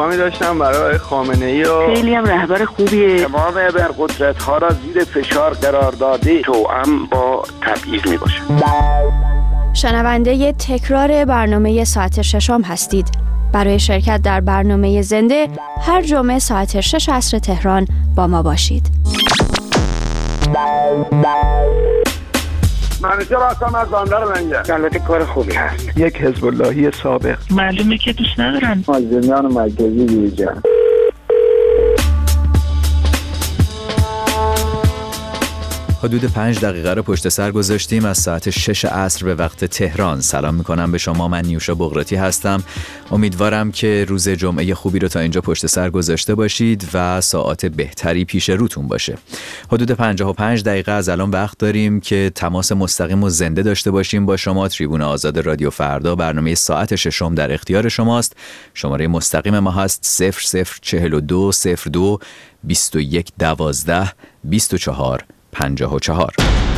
پیغامی داشتم برای خامنه‌ای و خیلی هم رهبر خوبیه. تمام ابرقدرت‌ها را زیر فشار قرار داده توأم با تبعیض میباشه. شنونده تکرار برنامه ساعت ششم هستید. برای شرکت در برنامه زنده هر جمعه ساعت 6 عصر تهران با ما باشید. منوچهر هستم از بندر منجر. البته کار خوبی هست. یک حزب اللهی سابق. معلومه که دوست ندارن. مازندران مرکزی دیجا. حدود 5 دقیقه رو پشت سر گذاشتیم از ساعت 6 عصر به وقت تهران. سلام میکنم به شما، من نیوشا بغراتی هستم. امیدوارم که روز جمعه خوبی رو تا اینجا پشت سر گذاشته باشید و ساعات بهتری پیش روتون باشه. حدود 55 دقیقه از الان وقت داریم که تماس مستقیم و زنده داشته باشیم با شما. تریبون آزاد رادیو فردا برنامه ساعت ششم در اختیار شماست. شماره مستقیم ما هست 0042 02 21 12 24 54.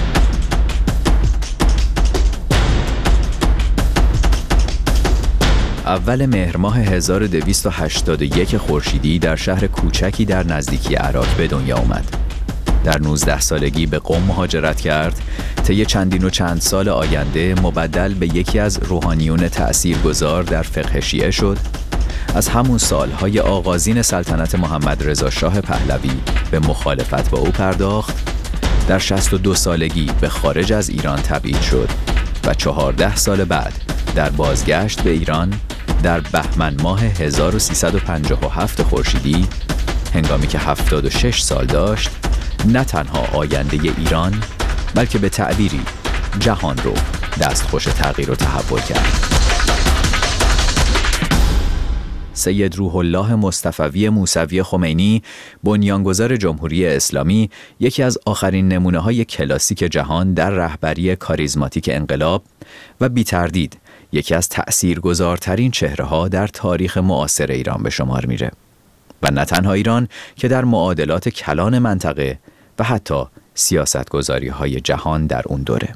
اول مهر ماه 1281 خورشیدی در شهر کوچکی در نزدیکی عراق به دنیا آمد. در 19 سالگی به قم مهاجرت کرد. طی چندین و چند سال آینده مبدل به یکی از روحانیون تأثیرگذار در فقه شیعه شد. از همون سالهای آغازین سلطنت محمد رضا شاه پهلوی به مخالفت با او پرداخت. در 62 سالگی به خارج از ایران تبعید شد و 14 سال بعد در بازگشت به ایران در بهمن ماه 1357 خورشیدی هنگامی که 76 سال داشت نه تنها آینده ایران بلکه به تعبیری جهان رو دستخوش تغییر و تحول کرد. سید روح الله مصطفوی موسوی خمینی، بنیانگذار جمهوری اسلامی، یکی از آخرین نمونه‌های کلاسیک جهان در رهبری کاریزماتیک انقلاب و بی تردید یکی از تأثیرگذارترین چهره‌ها در تاریخ معاصر ایران به شمار میره. و نه تنها ایران که در معادلات کلان منطقه و حتی سیاستگذاری‌های جهان در اون دوره.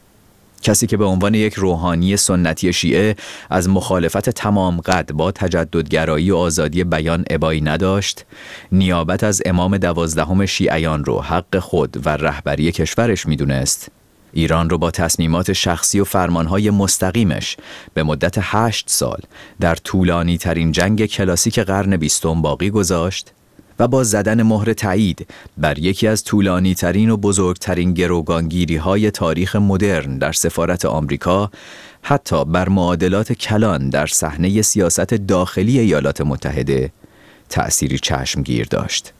کسی که به عنوان یک روحانی سنتی شیعه از مخالفت تمام قد با تجددگرایی و آزادی بیان ابایی نداشت، نیابت از امام 12 شیعیان رو حق خود و رهبری کشورش میدونست، ایران رو با تصمیمات شخصی و فرمانهای مستقیمش به مدت 8 سال در طولانی ترین جنگ کلاسیک قرن 20 باقی گذاشت و با زدن مهر تایید بر یکی از طولانی ترین و بزرگترین گروگانگیری های تاریخ مدرن در سفارت آمریکا، حتی بر معادلات کلان در صحنه سیاست داخلی ایالات متحده تأثیری چشمگیر داشت.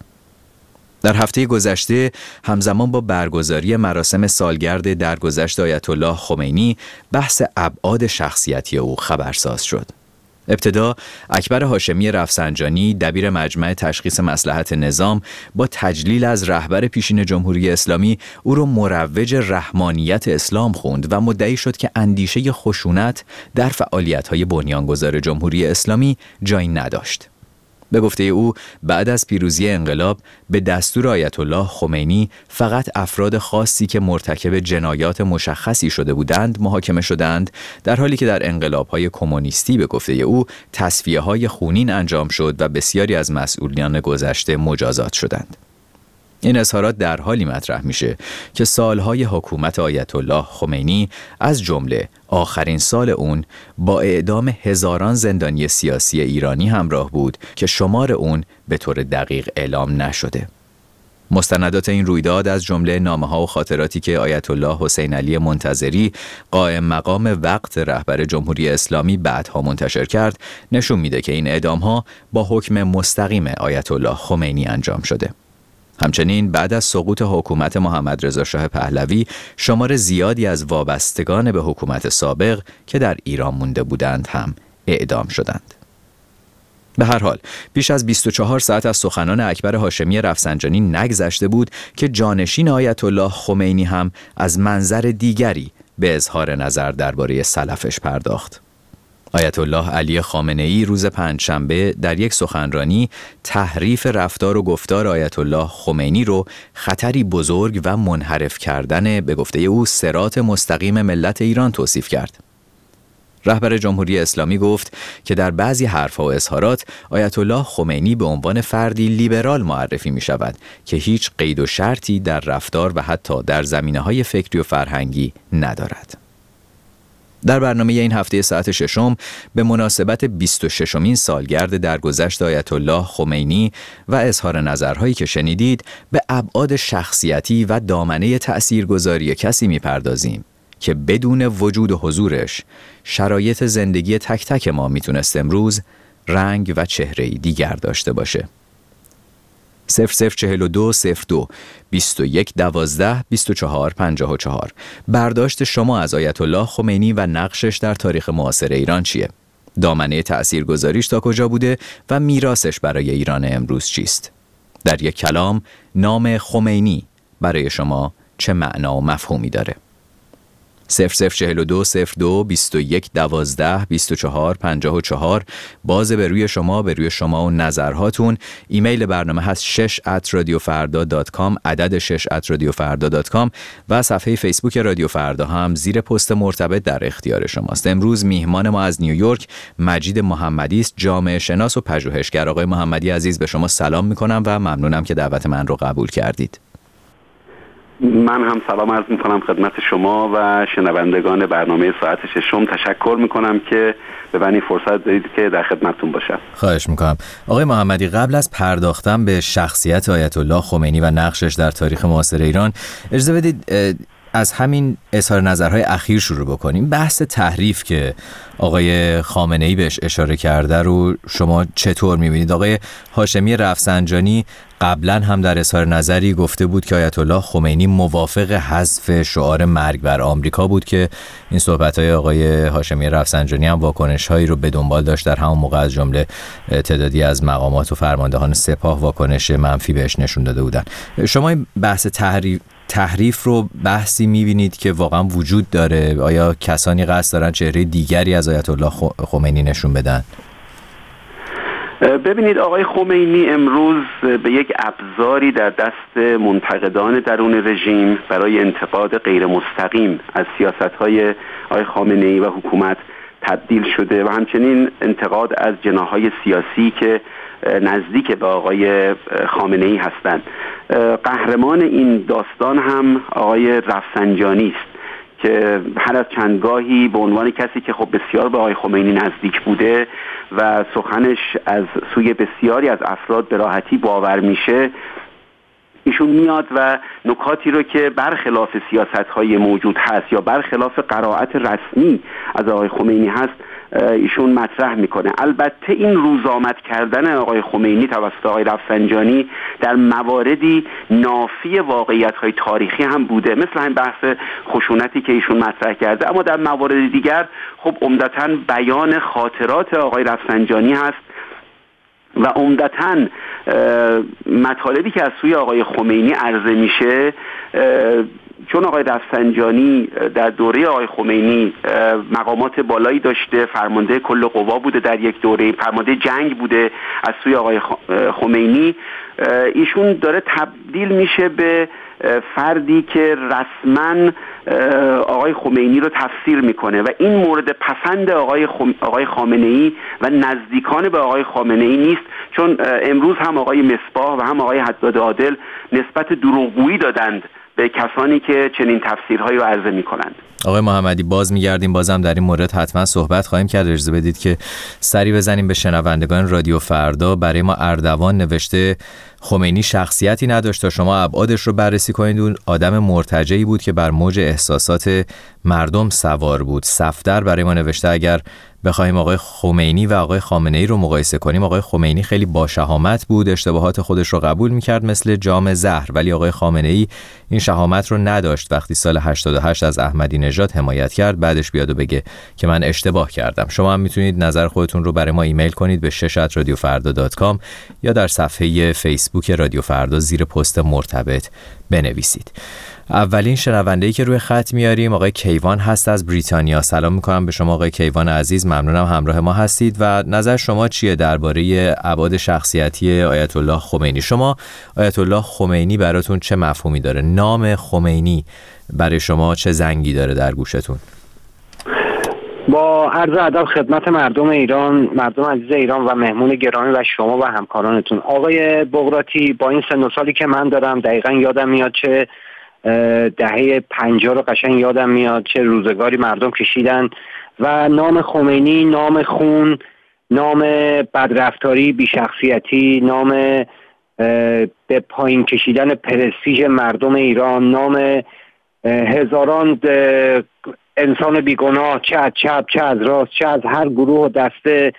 در هفته گذشته همزمان با برگزاری مراسم سالگرد درگذشت آیت الله خمینی بحث ابعاد شخصیتی او خبرساز شد. ابتدا اکبر هاشمی رفسنجانی دبیر مجمع تشخیص مصلحت نظام با تجلیل از رهبر پیشین جمهوری اسلامی او را مروج رحمانیت اسلام خوند و مدعی شد که اندیشه خشونت در فعالیت‌های بنیانگذار جمهوری اسلامی جایی نداشت. به گفته او بعد از پیروزی انقلاب به دستور آیت الله خمینی فقط افراد خاصی که مرتکب جنایات مشخصی شده بودند محاکمه شدند، در حالی که در انقلاب‌های کمونیستی به گفته او تصفیه‌های خونین انجام شد و بسیاری از مسئولان گذشته مجازات شدند. این اظهارات در حالی مطرح میشه که سالهای حکومت آیت الله خمینی از جمله آخرین سال اون با اعدام هزاران زندانی سیاسی ایرانی همراه بود که شمار اون به طور دقیق اعلام نشده. مستندات این رویداد از جمله نامه‌ها و خاطراتی که آیت الله حسین علی منتظری قائم مقام وقت رهبر جمهوری اسلامی بعدها منتشر کرد نشون میده که این اعدام‌ها با حکم مستقیم آیت الله خمینی انجام شده. همچنین بعد از سقوط حکومت محمد رضا شاه پهلوی شمار زیادی از وابستگان به حکومت سابق که در ایران مونده بودند هم اعدام شدند. به هر حال بیش از 24 ساعت از سخنان اکبر هاشمی رفسنجانی نگذشته بود که جانشین آیت الله خمینی هم از منظر دیگری به اظهار نظر درباره سلفش پرداخت. آیت الله علی خامنه‌ای روز پنجشنبه در یک سخنرانی تحریف رفتار و گفتار آیت الله خمینی رو خطری بزرگ و منحرف کردن به گفته او صراط مستقیم ملت ایران توصیف کرد. رهبر جمهوری اسلامی گفت که در بعضی حرف‌ها و اظهارات آیت الله خمینی به عنوان فردی لیبرال معرفی می شود که هیچ قید و شرطی در رفتار و حتی در زمینه‌های فکری و فرهنگی ندارد. در برنامه این هفته ساعت ششم به مناسبت 26مین سالگرد درگذشت آیت الله خمینی و اظهار نظرهایی که شنیدید به ابعاد شخصیتی و دامنه تأثیرگذاری کسی می‌پردازیم که بدون وجود و حضورش شرایط زندگی تک تک ما میتونست امروز رنگ و چهره‌ای دیگر داشته باشه. 004202 21 12 24 54 برداشت شما از آیت الله خمینی و نقشش در تاریخ معاصر ایران چیه؟ دامنه تأثیرگذاریش تا کجا بوده و میراثش برای ایران امروز چیست؟ در یک کلام نام خمینی برای شما چه معنا و مفهومی داره؟ 004202 21 12 24 54 باز به روی شما و نظرهاتون. ایمیل برنامه هست 6@radiofarda.com، عدد 6@radiofarda.com و صفحه فیسبوک رادیو فردا هم زیر پست مرتبط در اختیار شماست. امروز میهمان ما از نیویورک مجید محمدی است، جامعه شناس و پژوهشگر. آقای محمدی عزیز به شما سلام میکنم و ممنونم که دعوت من رو قبول کردید. من هم سلام عرض میکنم خدمت شما و شنوندگان برنامه ساعت ششم. تشکر میکنم که به من این فرصت دادید که در خدمتتون باشم. خواهش میکنم. آقای محمدی، قبل از پرداختن به شخصیت آیت الله خمینی و نقشش در تاریخ معاصر ایران، اجازه بدید از همین اظهار نظرهای اخیر شروع بکنیم. بحث تحریف که آقای خامنه‌ای بهش اشاره کرده رو شما چطور می‌بینید؟ آقای هاشمی رفسنجانی قبلا هم در اظهار نظری گفته بود که آیت الله خمینی موافق حذف شعار مرگ بر آمریکا بود که این صحبت‌های آقای هاشمی رفسنجانی هم واکنش‌هایی رو به دنبال داشت. در همون موقع از جمله تعدادی از مقامات و فرماندهان سپاه واکنش منفی بهش نشون داده بودن. شما این بحث تحریف رو بحثی می‌بینید که واقعا وجود داره؟ آیا کسانی قصد دارن چهره دیگری از آیت الله خمینی نشون بدن؟ ببینید، آقای خمینی امروز به یک ابزاری در دست منتقدان درون رژیم برای انتقاد غیر مستقیم از سیاست‌های آقای خامنه‌ای و حکومت تبدیل شده و همچنین انتقاد از جناح‌های سیاسی که نزدیک به آقای خامنه‌ای هستند. قهرمان این داستان هم آقای رفسنجانی است که هر از چندگاهی به عنوان کسی که خب بسیار به آقای خمینی نزدیک بوده و سخنش از سوی بسیاری از افراد به راحتی باور میشه، ایشون میاد و نکاتی رو که برخلاف سیاست‌های موجود هست یا برخلاف قرائت رسمی از آقای خمینی هست ایشون مطرح میکنه. البته این روزآمد کردن آقای خمینی توسط آقای رفسنجانی در مواردی نافی واقعیت‌های تاریخی هم بوده، مثل همین بحث خشونتی که ایشون مطرح کرده، اما در موارد دیگر خب عمدتاً بیان خاطرات آقای رفسنجانی هست و عمدتاً مطالبی که از سوی آقای خمینی عرضه میشه، چون آقای رفسنجانی در دوره آقای خمینی مقامات بالایی داشته، فرمانده کل قوا بوده، در یک دوره فرمانده جنگ بوده از سوی آقای خمینی، ایشون داره تبدیل میشه به فردی که رسما آقای خمینی رو تفسیر میکنه و این مورد پسند آقای خامنه‌ای و نزدیکان به آقای خامنه‌ای نیست، چون امروز هم آقای مصباح و هم آقای حداد عادل نسبت دروغگویی دادند به کسانی که چنین تفسیرهایی رو عرضه میکنند. آقای محمدی، باز میگردیم، بازم در این مورد حتما صحبت خواهیم کرد. اجازه بدید که سری بزنیم به شنوندگان رادیو فردا. برای ما اردوان نوشته خمینی شخصیتی نداشت، تا شما ابعادش رو بررسی کنید. اون آدم مرتجعی بود که بر موج احساسات مردم سوار بود. صفدر برای ما نوشته اگر بخوایم آقای خمینی و آقای خامنه‌ای رو مقایسه کنیم، آقای خمینی خیلی با شهامت بود، اشتباهات خودش رو قبول می‌کرد مثل جام زهر، ولی آقای خامنه‌ای این شهامت رو نداشت. وقتی سال 88 از احمدی نژاد حمایت کرد، بعدش بیاد و بگه که من اشتباه کردم. شما هم میتونید نظر خودتون رو برای ما ایمیل کنید به 6@radiofarda.com یا در صفحه فیسبوک رادیو فردا زیر پست مرتبط بنویسید. اولین شنونده‌ای که روی خط میاریم آقای کیوان هست از بریتانیا. سلام میکنم به شما آقای کیوان عزیز، ممنونم همراه ما هستید و نظر شما چیه درباره ابعاد شخصیتی آیت الله خمینی؟ شما آیت الله خمینی براتون چه مفهومی داره؟ نام خمینی برای شما چه زنگی داره در گوشتون؟ با عرض ادب خدمت مردم ایران، مردم عزیز ایران و مهمون گرامی و شما و همکارانتون. آقای بغراتی، با این سن و سالی که من دارم دقیقا یادم میاد چه دهه 50 رو قشنگ یادم میاد چه روزگاری مردم کشیدن و نام خمینی، نام خون، نام بدرفتاری، بیشخصیتی، نام به پایین کشیدن پرستیژ مردم ایران، نام هزاران انسان بیگناه، چه از چپ، چه از راست، چه از هر گروه و دسته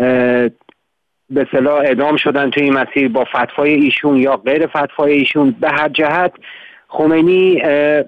به اصطلاح اعدام شدن توی این مسیر با فتوای ایشون یا غیر فتوای ایشون. به هر جهت خمینی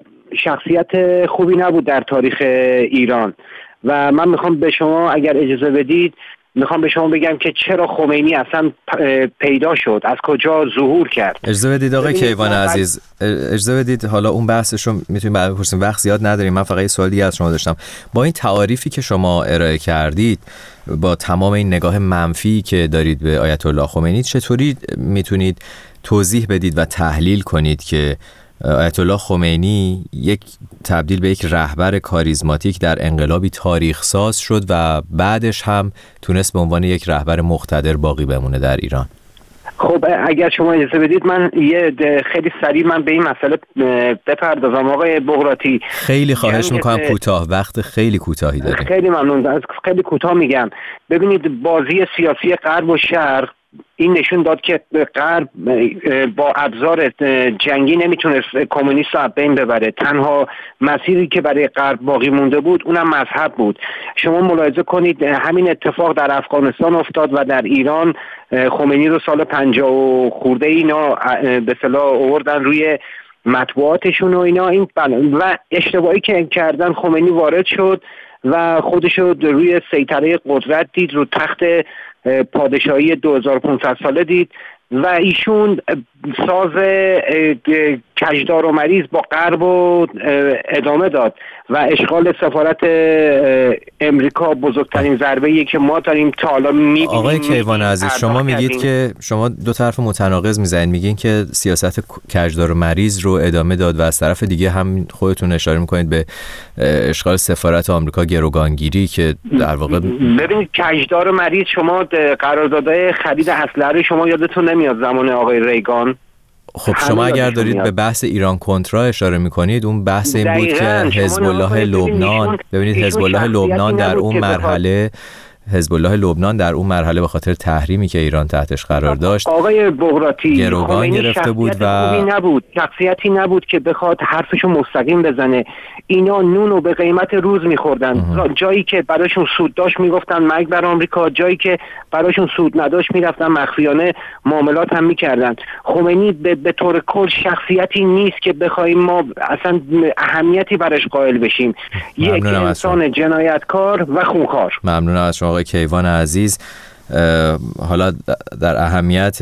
شخصیت خوبی نبود در تاریخ ایران و من میخوام به شما اگر اجازه بدید میخوام به شما بگم که چرا خمینی اصلا پیدا شد، از کجا ظهور کرد. اجازه بدید آقای کیوان عزیز، اجازه بدید حالا اون بحثش رو میتونیم بعد بپرسیم، وقت زیاد نداریم. من فقط یه سوال دیگه از شما داشتم. با این تعاریفی که شما ارائه کردید، با تمام این نگاه منفی که دارید به آیت الله خمینی، چطوری میتونید توضیح بدید و تحلیل کنید که آیت الله خمینی یک تبدیل به یک رهبر کاریزماتیک در انقلابی تاریخ ساز شد و بعدش هم تونست به عنوان یک رهبر مقتدر باقی بمونه در ایران؟ خب اگر شما اجازه بدید من خیلی سریع من به این مسئله بپردازم. آقای بغراتی خیلی خواهش میکنم کوتاه، وقت خیلی کوتاهی داریم. خیلی ممنون، خیلی کوتاه میگم. ببینید بازی سیاسی غرب و شرق این نشون داد که غرب با ابزار جنگی نمیتونست کمونیست رو از بین ببره. تنها مسیری که برای غرب باقی مونده بود اونم مذهب بود. شما ملاحظه کنید همین اتفاق در افغانستان افتاد و در ایران خمینی رو سال 50 خورده اینا به اصطلاح آوردن روی مطبوعاتشون و اینا. این و اشتباهی که کردن، خمینی وارد شد و خودش رو روی سیطره قدرت دید، رو تخت پادشاهی 2500 ساله دید و ایشون ساز کجدار و مریض با غرب رو ادامه داد و اشغال سفارت امریکا بزرگترین ضربه‌ایه که ما داریم تا حالا می‌بینیم. آقای کیوان عزیز، شما میگید که شما دو طرف متناقض میزنید. میگین که سیاست کجدار و مریض رو ادامه داد و از طرف دیگه هم خودتون اشاره میکنید به اشغال سفارت آمریکا، گروگانگیری که در واقع ببینید کجدار و مریض، شما قراردادهای خرید اسلحه رو شما یادتون نمیاد زمان آقای ریگان؟ خب شما اگر دارید به بحث ایران کنترا اشاره میکنید، اون بحث این بود که حزب الله لبنان، ببینید حزب الله لبنان در اون مرحله در اون مرحله به خاطر تحریمی که ایران تحتش قرار داشت آقای بغراتی گروگان گرفته بود و شخصیتی نبود که بخواد حرفشو مستقیم بزنه. اینا نونو به قیمت روز میخوردن. جایی که براشون سود داشت میگفتن مرگ بر آمریکا، جایی که براشون سود نداشت میرفتن مخفیانه معاملات هم میکردن. خمینی به طور کل شخصیتی نیست که بخوایم ما اصلا اهمیتی براش قائل بشیم. یک انسان جنایتکار و خونخوار. ممنونم از شما آقای کیوان عزیز. حالا در اهمیت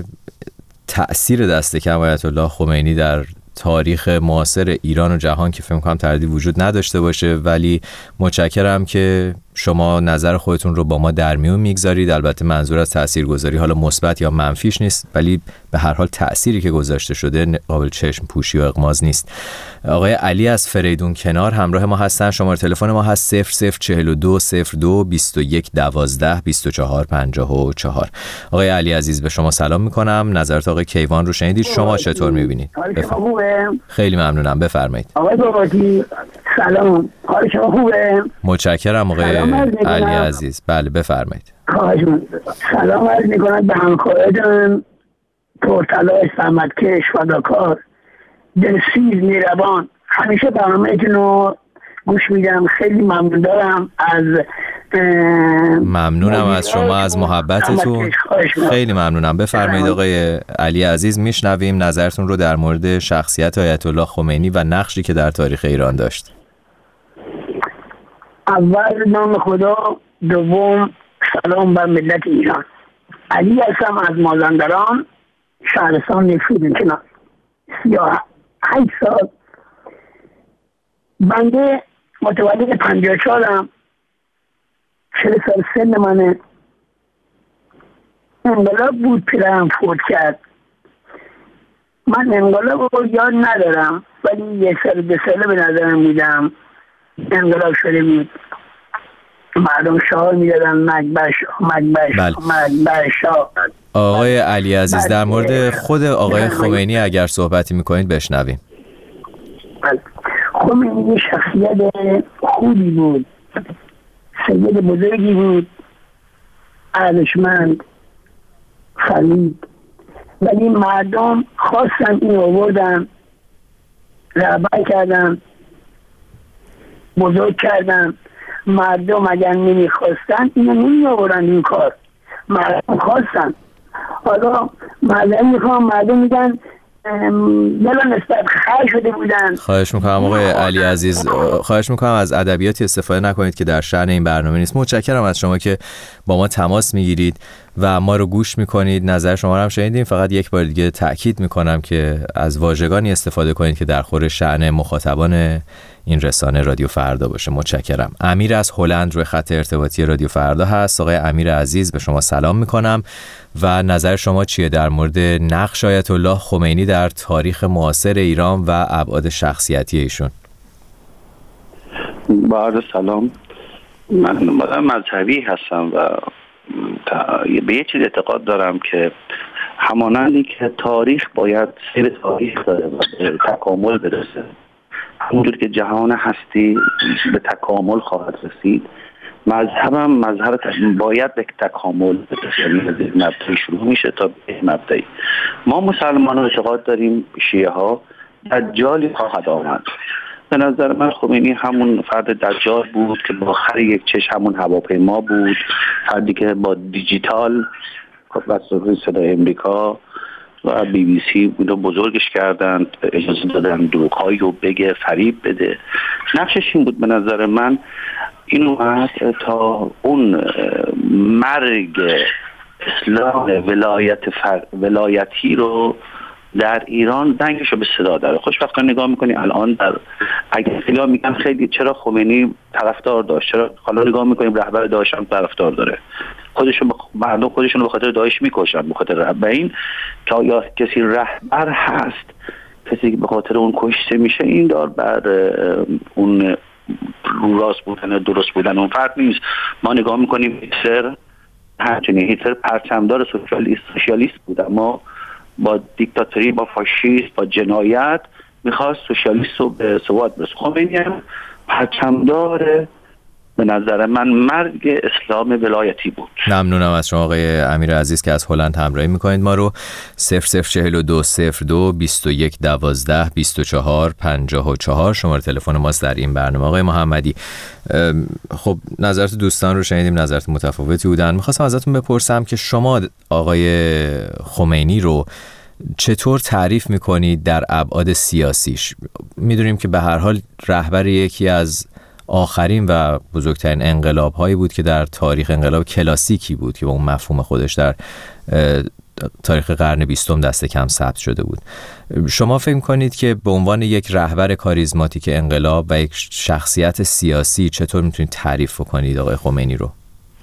تأثیر دست کم آیت الله خمینی در تاریخ معاصر ایران و جهان که فکر می‌کنم تردید وجود نداشته باشه، ولی متشکرم که شما نظر خودتون رو با ما در میون میگذارید. البته منظور از تاثیرگذاری حالا مثبت یا منفیش نیست، ولی به هر حال تأثیری که گذاشته شده قابل چشم پوشی و اغماز نیست. آقای علی از فریدون کنار همراه ما هستن. شماره تلفن ما هست 0042 02 21 12 24 54. آقای علی عزیز، به شما سلام میکنم. نظرات آقای کیوان رو شنیدید، شما چطور میبینید؟ خیلی ممنونم، بفرمایید. آقای بغراتی سلام، حال شما خوبه؟ متشکرم آقای علی عزیز. بله بفرمایید. سلام عرض میکنم به همکارانم، پرتلاش، زحمتکش، فداکار، دلسیز، مهربان. همیشه برنامه‌تون رو گوش میدم، خیلی ممنون دارم از ممنونم از شما، از محبتتون. خیلی ممنونم. بفرمایید آقای علی عزیز، میشنویم نظرتون رو در مورد شخصیت آیت الله خمینی و نقشی که در تاریخ ایران داشت. اول نام خدا، دوم سلام بر ملت ایران. علی هستم از مازندران، شهرستان نفرین کنار. 38 سال. بنده متولد 54م، 40 سال سن منه. انقلاب بود، پدرم فوت کرد. من انقلاب رو یاد ندارم، ولی 1 سال 2 ساله به نظرم میدم انقلاب شده بود. مردم شعار میدادن مکبر شاه. آقای علی عزیز، در مورد خود آقای خمینی اگر صحبتی میکنید بشنویم. خمینی شخصیت خوبی بود، سید بزرگی بود، ارزشمند، فرید، ولی مردم خواستن این آوردن، رهبر کردن، بزرگ کردن. مردم اگر نمیخواستن اینو نمی آوردن این کار، مردم خواستن. حالا مردم میگن بلا نسبت خواهی شده بودن. خواهش میکنم آقای علی عزیز، خواهش میکنم از ادبیاتی استفاده نکنید که در شأن این برنامه نیست. متشکرم از شما که با ما تماس میگیرید و ما رو گوش میکنید. نظر شما رو هم شنیدیم. فقط یک بار دیگه تأکید میکنم که از واژگانی استفاده کنید که در خور شأن مخاطبان این رسانه رادیو فردا باشه. متشکرم. امیر از هلند روی خط ارتباطی رادیو فردا هست. آقای امیر عزیز، به شما سلام میکنم و نظر شما چیه در مورد نقش آیت الله خمینی در تاریخ معاصر ایران و ابعاد شخصیتی ایشون؟ با عرض سلام. من مذهبی هستم و به یه چیز اعتقاد دارم که همانندی که تاریخ باید سیر تاریخ داره و به تکامل برسه، همونجور که جهان هستی به تکامل خواهد رسید، مذهبم مذهب باید به تکامل برسه، یعنی از یک مبدأی شروع میشه تا به مبدأی. ما مسلمان اعتقاد داریم شیعه ها دجالی خواهد آمد. به نظر من خمینی همون فرد دجال بود که با خر یک چشم، همون هواپیما بود، فردی که با دیجیتال وسایل صدای امریکا و بی بی سی بودو بزرگش کردند، اجازه دادن دروغ‌هایی رو بگه، فریب بده. نقشش این بود به نظر من، این اومد تا اون مرگ اسلام ولایتی رو در ایران دنگش رو به صدا داره. خوشبختانه نگاه میکنی الان اگه خیلی میگن خیلی چرا خمینی طرفدار داشت، چرا حالا نگاه میکنیم رهبر داعش هم طرفدار داره، مردم خودشون به خاطر داعش میکشن، به خاطر رهبر. این که آیا کسی رهبر هست کسی که به خاطر اون کشته میشه، این دار بر اون رو راست بودن درست بودن اون فرق نیست. ما نگاه میکنیم هیتلر پرچمدار سوسیالیست بود، اما با دیکتاتوری، با فاشیست، با جنایت میخواست سوسیالیست رو به ثبات برسونه. خمینی هم پرچمدار به نظر من مرگ اسلام ولایتی بود. ممنونم از شما آقای امیر عزیز که از هلند همراهی میکنید ما رو. 004202 2112 24 54 شماره تلفن ماست در این برنامه. آقای محمدی، خب نظرت دوستان رو شنیدیم، نظرت متفاوتی بودن. میخواستم ازتون بپرسم که شما آقای خمینی رو چطور تعریف میکنید در ابعاد سیاسیش؟ میدونیم که به هر حال رهبر یکی از آخرین و بزرگترین انقلاب هایی بود که در تاریخ، انقلاب کلاسیکی بود که با اون مفهوم خودش در تاریخ قرن 20 دست کم ثبت شده بود. شما فکر کنید که به عنوان یک رهبر کاریزماتیک انقلاب و یک شخصیت سیاسی چطور میتونید تعریف کنید آقای خمینی رو؟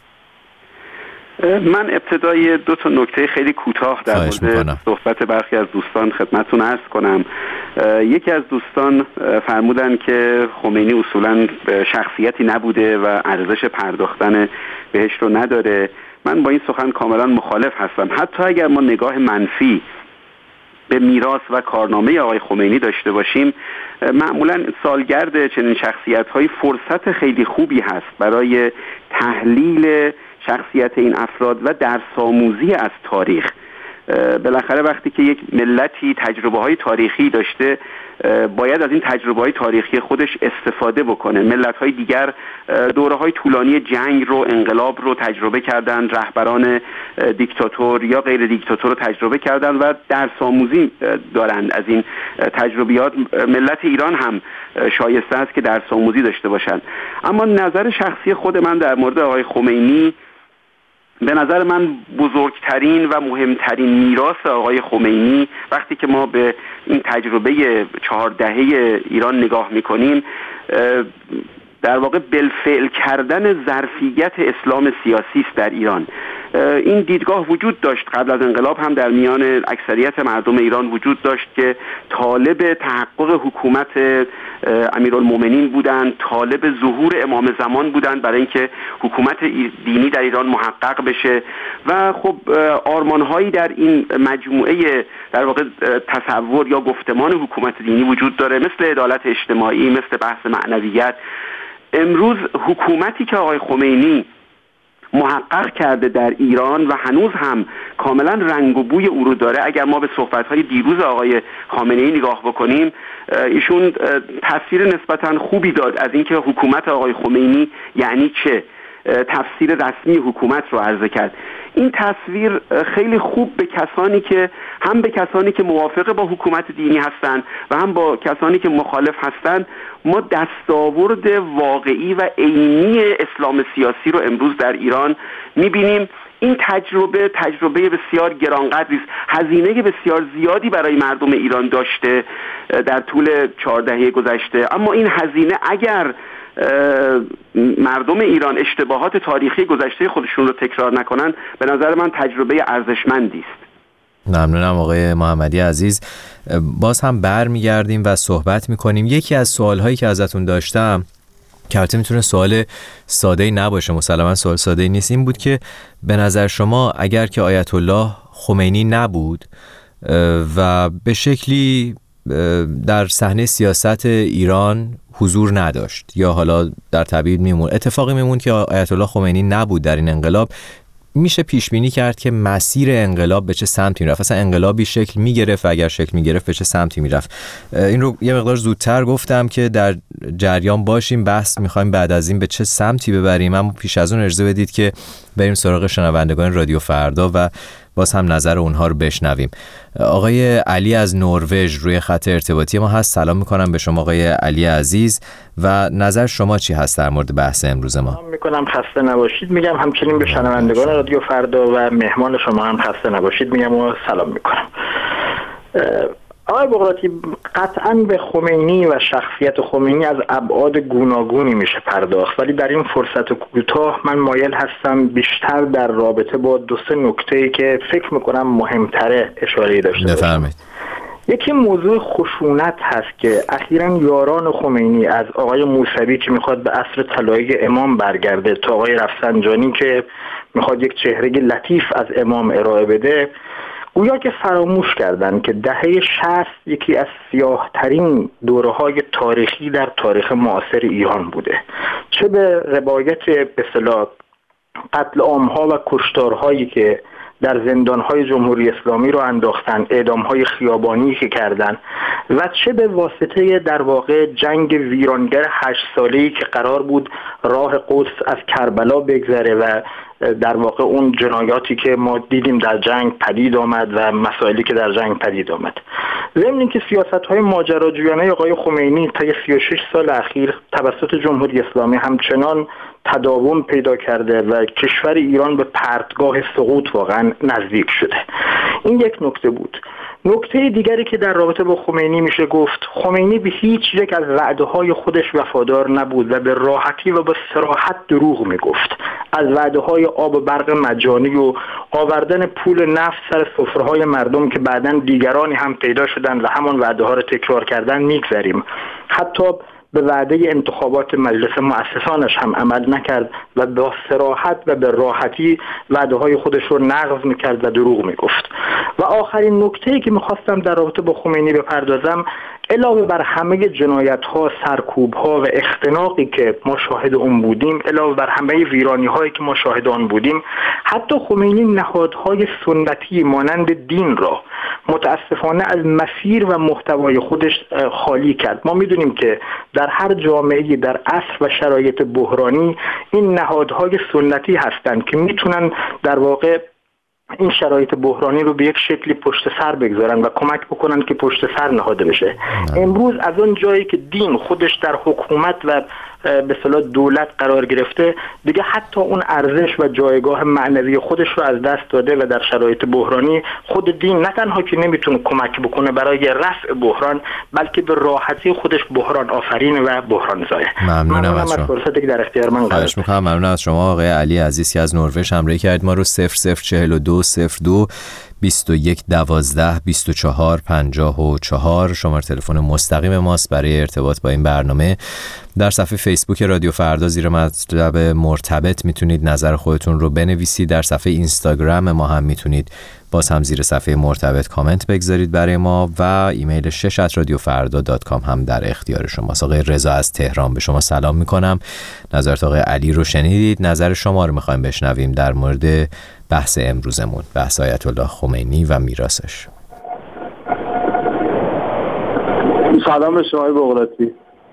من ابتدای 2 نکته خیلی کوتاه در مورد صحبت برخی از دوستان خدمتتون عرض کنم. یکی از دوستان فرمودن که خمینی اصولاً شخصیتی نبوده و ارزش پرداختن بهش رو نداره. من با این سخن کاملا مخالف هستم. حتی اگر ما نگاه منفی به میراث و کارنامه آقای خمینی داشته باشیم، معمولاً سالگرد چنین شخصیت‌های فرصت خیلی خوبی هست برای تحلیل شخصیت این افراد و درس‌آموزی از تاریخ. بالاخره وقتی که یک ملتی تجربه‌های تاریخی داشته، باید از این تجربه‌های تاریخی خودش استفاده بکنه. ملت‌های دیگر دوره‌های طولانی جنگ رو، انقلاب رو تجربه کردن، رهبران دیکتاتور یا غیر دیکتاتور رو تجربه کردن و درس‌آموزی دارند از این تجربیات. ملت ایران هم شایسته است که درس‌آموزی داشته باشند. اما نظر شخصی خود من در مورد آقای خمینی، به نظر من بزرگترین و مهمترین میراث آقای خمینی وقتی که ما به این تجربه 4 دهه ایران نگاه میکنیم، در واقع بالفعل کردن ظرفیت اسلام سیاسی است در ایران. این دیدگاه وجود داشت، قبل از انقلاب هم در میان اکثریت مردم ایران وجود داشت که طالب تحقق حکومت امیرالمومنین بودند، طالب ظهور امام زمان بودند برای اینکه حکومت دینی در ایران محقق بشه و خب آرمان‌هایی در این مجموعه در واقع تصور یا گفتمان حکومت دینی وجود داره، مثل عدالت اجتماعی، مثل بحث معنویت. امروز حکومتی که آقای خمینی محقق کرده در ایران و هنوز هم کاملا رنگ و بوی او رو داره، اگر ما به صحبت‌های دیروز آقای خامنه‌ای نگاه بکنیم، ایشون تصویر نسبتاً خوبی داد از اینکه حکومت آقای خمینی یعنی چه، تفسیر رسمی حکومت رو عرضه کرد. این تصویر خیلی خوب به کسانی که هم به کسانی که موافق با حکومت دینی هستند و هم با کسانی که مخالف هستند، ما دستاورد واقعی و عینی اسلام سیاسی رو امروز در ایران می‌بینیم. این تجربه بسیار گرانقدری است، هزینه بسیار زیادی برای مردم ایران داشته در طول 4 دهه گذشته، اما این هزینه اگر مردم ایران اشتباهات تاریخی گذشته خودشون رو تکرار نکنن، به نظر من تجربه ارزشمندی است. ممنونم آقای محمدی عزیز. باز هم برمیگردیم و صحبت میکنیم. یکی از سوالهایی که ازتون داشتم که البته میتونه سوال ساده‌ای نباشه، مسلما سوال ساده‌ای نیست، این بود که به نظر شما اگر که آیت الله خمینی نبود و به شکلی در صحنه سیاست ایران حضور نداشت یا حالا در تبعید میمون، اتفاقی میمون که آیت الله خمینی نبود در این انقلاب، میشه پیش بینی کرد که مسیر انقلاب به چه سمتی میرفت؟ اصلا انقلابی شکل میگرفت و اگر شکل میگرفت به چه سمتی میرفت؟ این رو یه مقدار زودتر گفتم که در جریان باشیم، بحث میخوایم بعد از این به چه سمتی ببریم، اما پیش از اون اجازه بدید که بریم سراغ شنوندگان رادیو فردا و باز هم نظر اونها رو بشنویم. آقای علی از نروژ روی خط ارتباطی ما هست. سلام میکنم به شما آقای علی عزیز و نظر شما چی هست در مورد بحث امروز ما؟ سلام میکنم، خسته نباشید میگم، همچنین به شنوندگان رادیو فردا و مهمان شما هم خسته نباشید میگم و سلام میکنم. آقای بغراتی، قطعاً به خمینی و شخصیت خمینی از ابعاد گوناگونی میشه پرداخت، ولی در این فرصت کوتاه من مایل هستم بیشتر در رابطه با 2-3 نکته‌ای که فکر میکنم مهمتره اشاره داشته باشم. بفرمایید. یکی موضوع خشونت هست که اخیراً یاران خمینی از آقای موسوی که میخواد به عصر طلایی امام برگرده تا آقای رفسنجانی که میخواد یک چهره لطیف از امام ارائه بده، گویا که فراموش کردن که دهه 60 یکی از سیاه‌ترین دوره‌های تاریخی در تاریخ معاصر ایران بوده، چه به روایت به اصطلاح قتل عام‌ها و کشتارهایی که در زندان‌های جمهوری اسلامی رو انداختن، اعدام‌های خیابانی که کردن، و چه به واسطه در واقع جنگ ویرانگر 8 ساله‌ای که قرار بود راه قدس از کربلا بگذره و در واقع اون جنایاتی که ما دیدیم در جنگ پدید آمد و مسائلی که در جنگ پدید آمد. ضمن اینکه سیاست‌های ماجراجویانه آقای خمینی طی 36 سال اخیر توسط جمهوری اسلامی همچنان تداوم پیدا کرده و کشور ایران به پرتگاه سقوط واقعا نزدیک شده. این یک نکته بود. نکته دیگری که در رابطه با خمینی میشه گفت، خمینی به هیچ یک از وعده‌های خودش وفادار نبود و به راحتی و به صراحت دروغ میگفت. از وعده‌های آب و برق مجانی و آوردن پول نفت سر سفره‌های مردم که بعداً دیگرانی هم پیدا شدن و همان وعده‌ها رو تکرار کردن میگذریم. حتی به وعده انتخابات مجلس مؤسسانش هم عمل نکرد و با صراحت و به راحتی وعده‌های خودش رو نقض میکرد و دروغ میگفت. و آخرین نکته‌ای که میخواستم در رابطه با خمینی بپردازم، علاوه بر همه جنایت‌ها، سرکوب‌ها و اختناقی که ما شاهد اون بودیم، علاوه بر همه ویرانی‌هایی که ما شاهد آن بودیم، حتی خمینی نهادهای سنتی مانند دین را متاسفانه از مسیر و محتوای خودش خالی کرد. ما می‌دونیم که در هر جامعه‌ای در عصر و شرایط بحرانی این نهادهای سنتی هستند که میتونن در واقع این شرایط بحرانی رو به یک شکلی پشت سر بگذارن و کمک بکنن که پشت سر نهاده بشه. امروز از اون جایی که دین خودش در حکومت و به اصطلاح دولت قرار گرفته، دیگه حتی اون ارزش و جایگاه معنوی خودش رو از دست داده و در شرایط بحرانی خود دین نه تنها که نمیتونه کمک بکنه برای رفع بحران، بلکه به راحتی خودش بحران آفرین و بحران زای. ممنونم از شما. فرصتی که در اختیار من قرار خواهش می‌کنم. ممنونم از شما آقای علی عزیز که از نروژ همراهی کردید ما رو. 004202 21 12 24 54 شماره تلفن مستقیم ماست برای ارتباط با این برنامه. در صفحه فیسبوک رادیو فردا زیر مطلب مرتبط میتونید نظر خودتون رو بنویسید. در صفحه اینستاگرام ما هم میتونید باز هم زیر صفحه مرتبط کامنت بگذارید برای ما و ایمیل 6@radiofarda.com هم در اختیار شماست. آقای رضا از تهران به شما سلام میکنم. نظرات آقای علی رو شنیدید. نظر شما رو میخوایم بشنویم در مورد بحث امروزمون، بحث آیت الله خمینی و میراثش. سلام به شما بغراتی.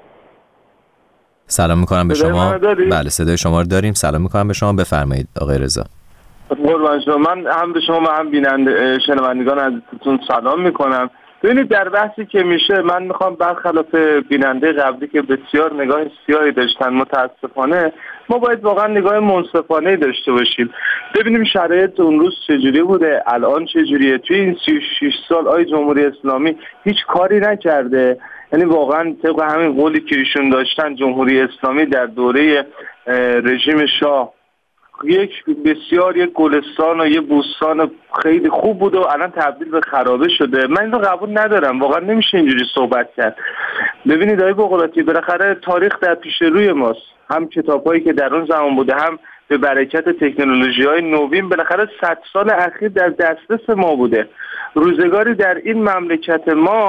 سلام میکنم به شما. بله صدای شما رو داریم. سلام میکنم به شما. بفرمایید آقای رضا. قربان شما. من هم به شما و هم شنوندگان عزیزتون سلام میکنم. ببینید در بحثی که میشه من میخوام برخلاف بیننده قبلی که بسیار نگاه سیاهی داشتن، متاسفانه ما باید واقعا نگاه منصفانه داشته باشیم. ببینیم شرایط اون روز چجوری بوده، الان چجوریه. توی این 36 سال آی جمهوری اسلامی هیچ کاری نکرده. یعنی واقعا طبق همین قولی که ایشون داشتن، جمهوری اسلامی در دوره رژیم شاه یک گلستان و یه بوستان خیلی خوب بود و الان تبدیل به خرابه شده. من اینو قبول ندارم. واقعا نمیشه اینجوری صحبت کرد. ببینید آقای بغراتی، بالاخره تاریخ در پیش روی ماست. هم کتابایی که در اون زمان بوده، هم به برکت تکنولوژی‌های نوین بالاخره 100 سال اخیر در دسترس ما بوده. روزگاری در این مملکت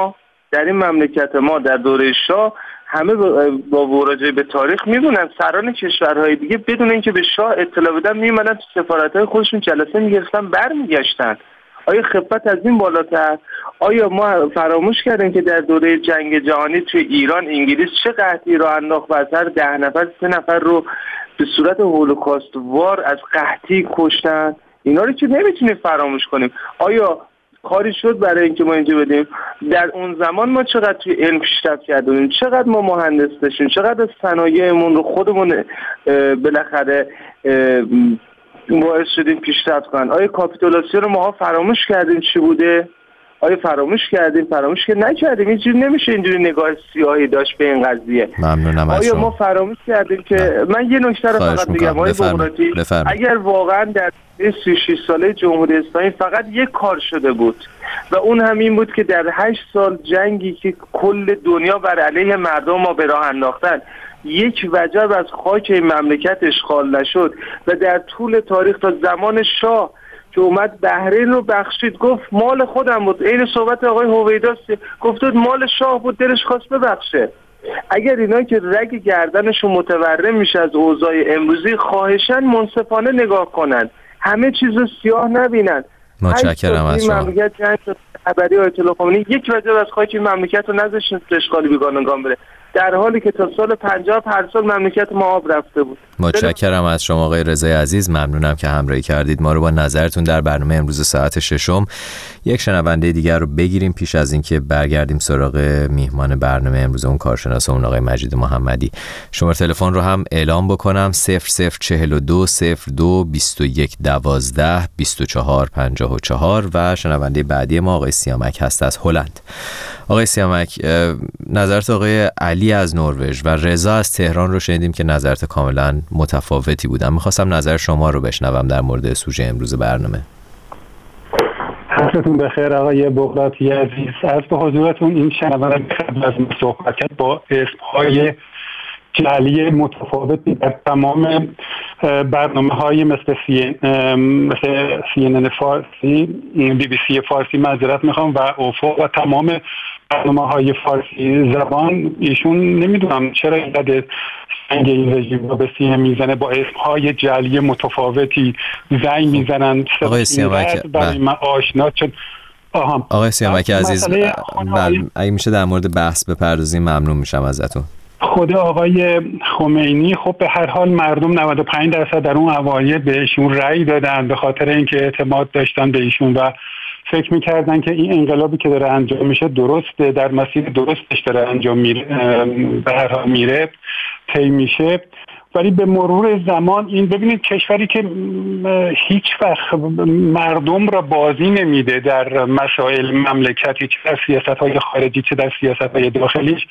ما در دوره شاه همه با مراجعه به تاریخ میدونن سران کشورهای دیگه بدون اینکه به شاه اطلاع بدن میمدن تو سفارت‌های خودشون جلسه میگرفتن برمیگشتن. آیا خفت از این بالاتر؟ آیا ما فراموش کردیم که در دوره جنگ جهانی توی ایران انگلیس چه قحطی را انداخت و از هر 10 نفر 3 نفر رو به صورت هولوکاست وار از قحطی کشتن؟ اینا رو که نمیتونیم فراموش کنیم. آیا کاری شد برای اینکه ما اینجا بدیم؟ در اون زمان ما چقدر توی علم پیشرفت کردیم، چقدر ما مهندس داشتیم، چقدر صنایعمون رو خودمون بالاخره باعث شدیم پیشرفت کنن. آیا کاپیتولاسیون رو ما فراموش کردیم چی بوده؟ آیا فراموش که نکردیم؟ اینجوری نمیشه اینجوری نگاه سیاهی داشت به این قضیه. ممنونم از شما. آیا ما فراموش کردیم که من یه نکته رو فقط بگم آقای بغراتی، اگر واقعا در 36 ساله جمهوری اسلامی فقط یک کار شده بود و اون هم این بود که در 8 سال جنگی که کل دنیا بر علیه مردم ما به راه انداختن یک وجب از خاک این مملکت اشغال نشد و در طول تاریخ تا زمان شاه که اومد بحرین رو بخشید، گفت مال خودم بود. این صحبت آقای هویداست، گفت مال شاه بود دلش خواست ببخشه. اگر اینا که رگ گردنشون متورم میشه از اوضاع امروزی، خواهشاً منصفانه نگاه کنن، همه چیز رو سیاه نبینن. متشکرم از شما. مملکت جنگ خبری آیت الله خمینی یک وجب از خاک مملکت رو نذاشتن اشغالی بیگانگان بره، در حالی که تا سال 50 هر سال مملکت ما آب رفته بود. متشکرم از شما آقای رضای عزیز. ممنونم که همراهی کردید ما رو با نظرتون در برنامه امروز ساعت 6. یک شنونده دیگر رو بگیریم پیش از اینکه برگردیم سراغ میهمان برنامه امروز اون کارشناسمون آقای مجید محمدی. شماره تلفن رو هم اعلام بکنم: 0042 02 21 12 24 54 و شنونده بعدی ما آقای سیامک هست از هلند. آقای سیامک، نظرت آقای علی از نروژ و رضا از تهران رو شنیدیم که نظرت کاملا متفاوتی بودن. میخواستم نظر شما رو بشنوم در مورد سوژه امروز برنامه. حالتون بخیر آقای بغراتی عزیز. عرض به حضورتون این شنونده قبل از صحبت کرد با اسمهای جعلی متفاوتی در تمام برنامه‌های مثل CNN فارسی، BBC فارسی معذرت میخوام و افق و تمام برنامه‌های فارسی زبان، ایشون نمیدونم چرا اینقدر سنگ این رژیم رو به سینه میزنه، با اسمهای جعلی متفاوتی زنگ میزنن. آقای سیامک برای من آشنا شد. آقای سیامک عزیز، اگه میشه در مورد بحث بپردازیم ممنون میشم ازتون. خود آقای خمینی خب به هر حال مردم 95% در اون اوایل بهشون رأی دادن به خاطر اینکه اعتماد داشتن به ایشون و فکر میکردن که این انقلابی که داره انجام میشه درسته، در مسیر درستش داره انجام میره، به هر حال میره طی میشه. ولی به مرور زمان این ببینید کشوری که هیچ وقت مردم را بازی نمیده در مسائل مملکتی، چه در سیاست‌های خارجی چه در سیاست‌های داخلیش،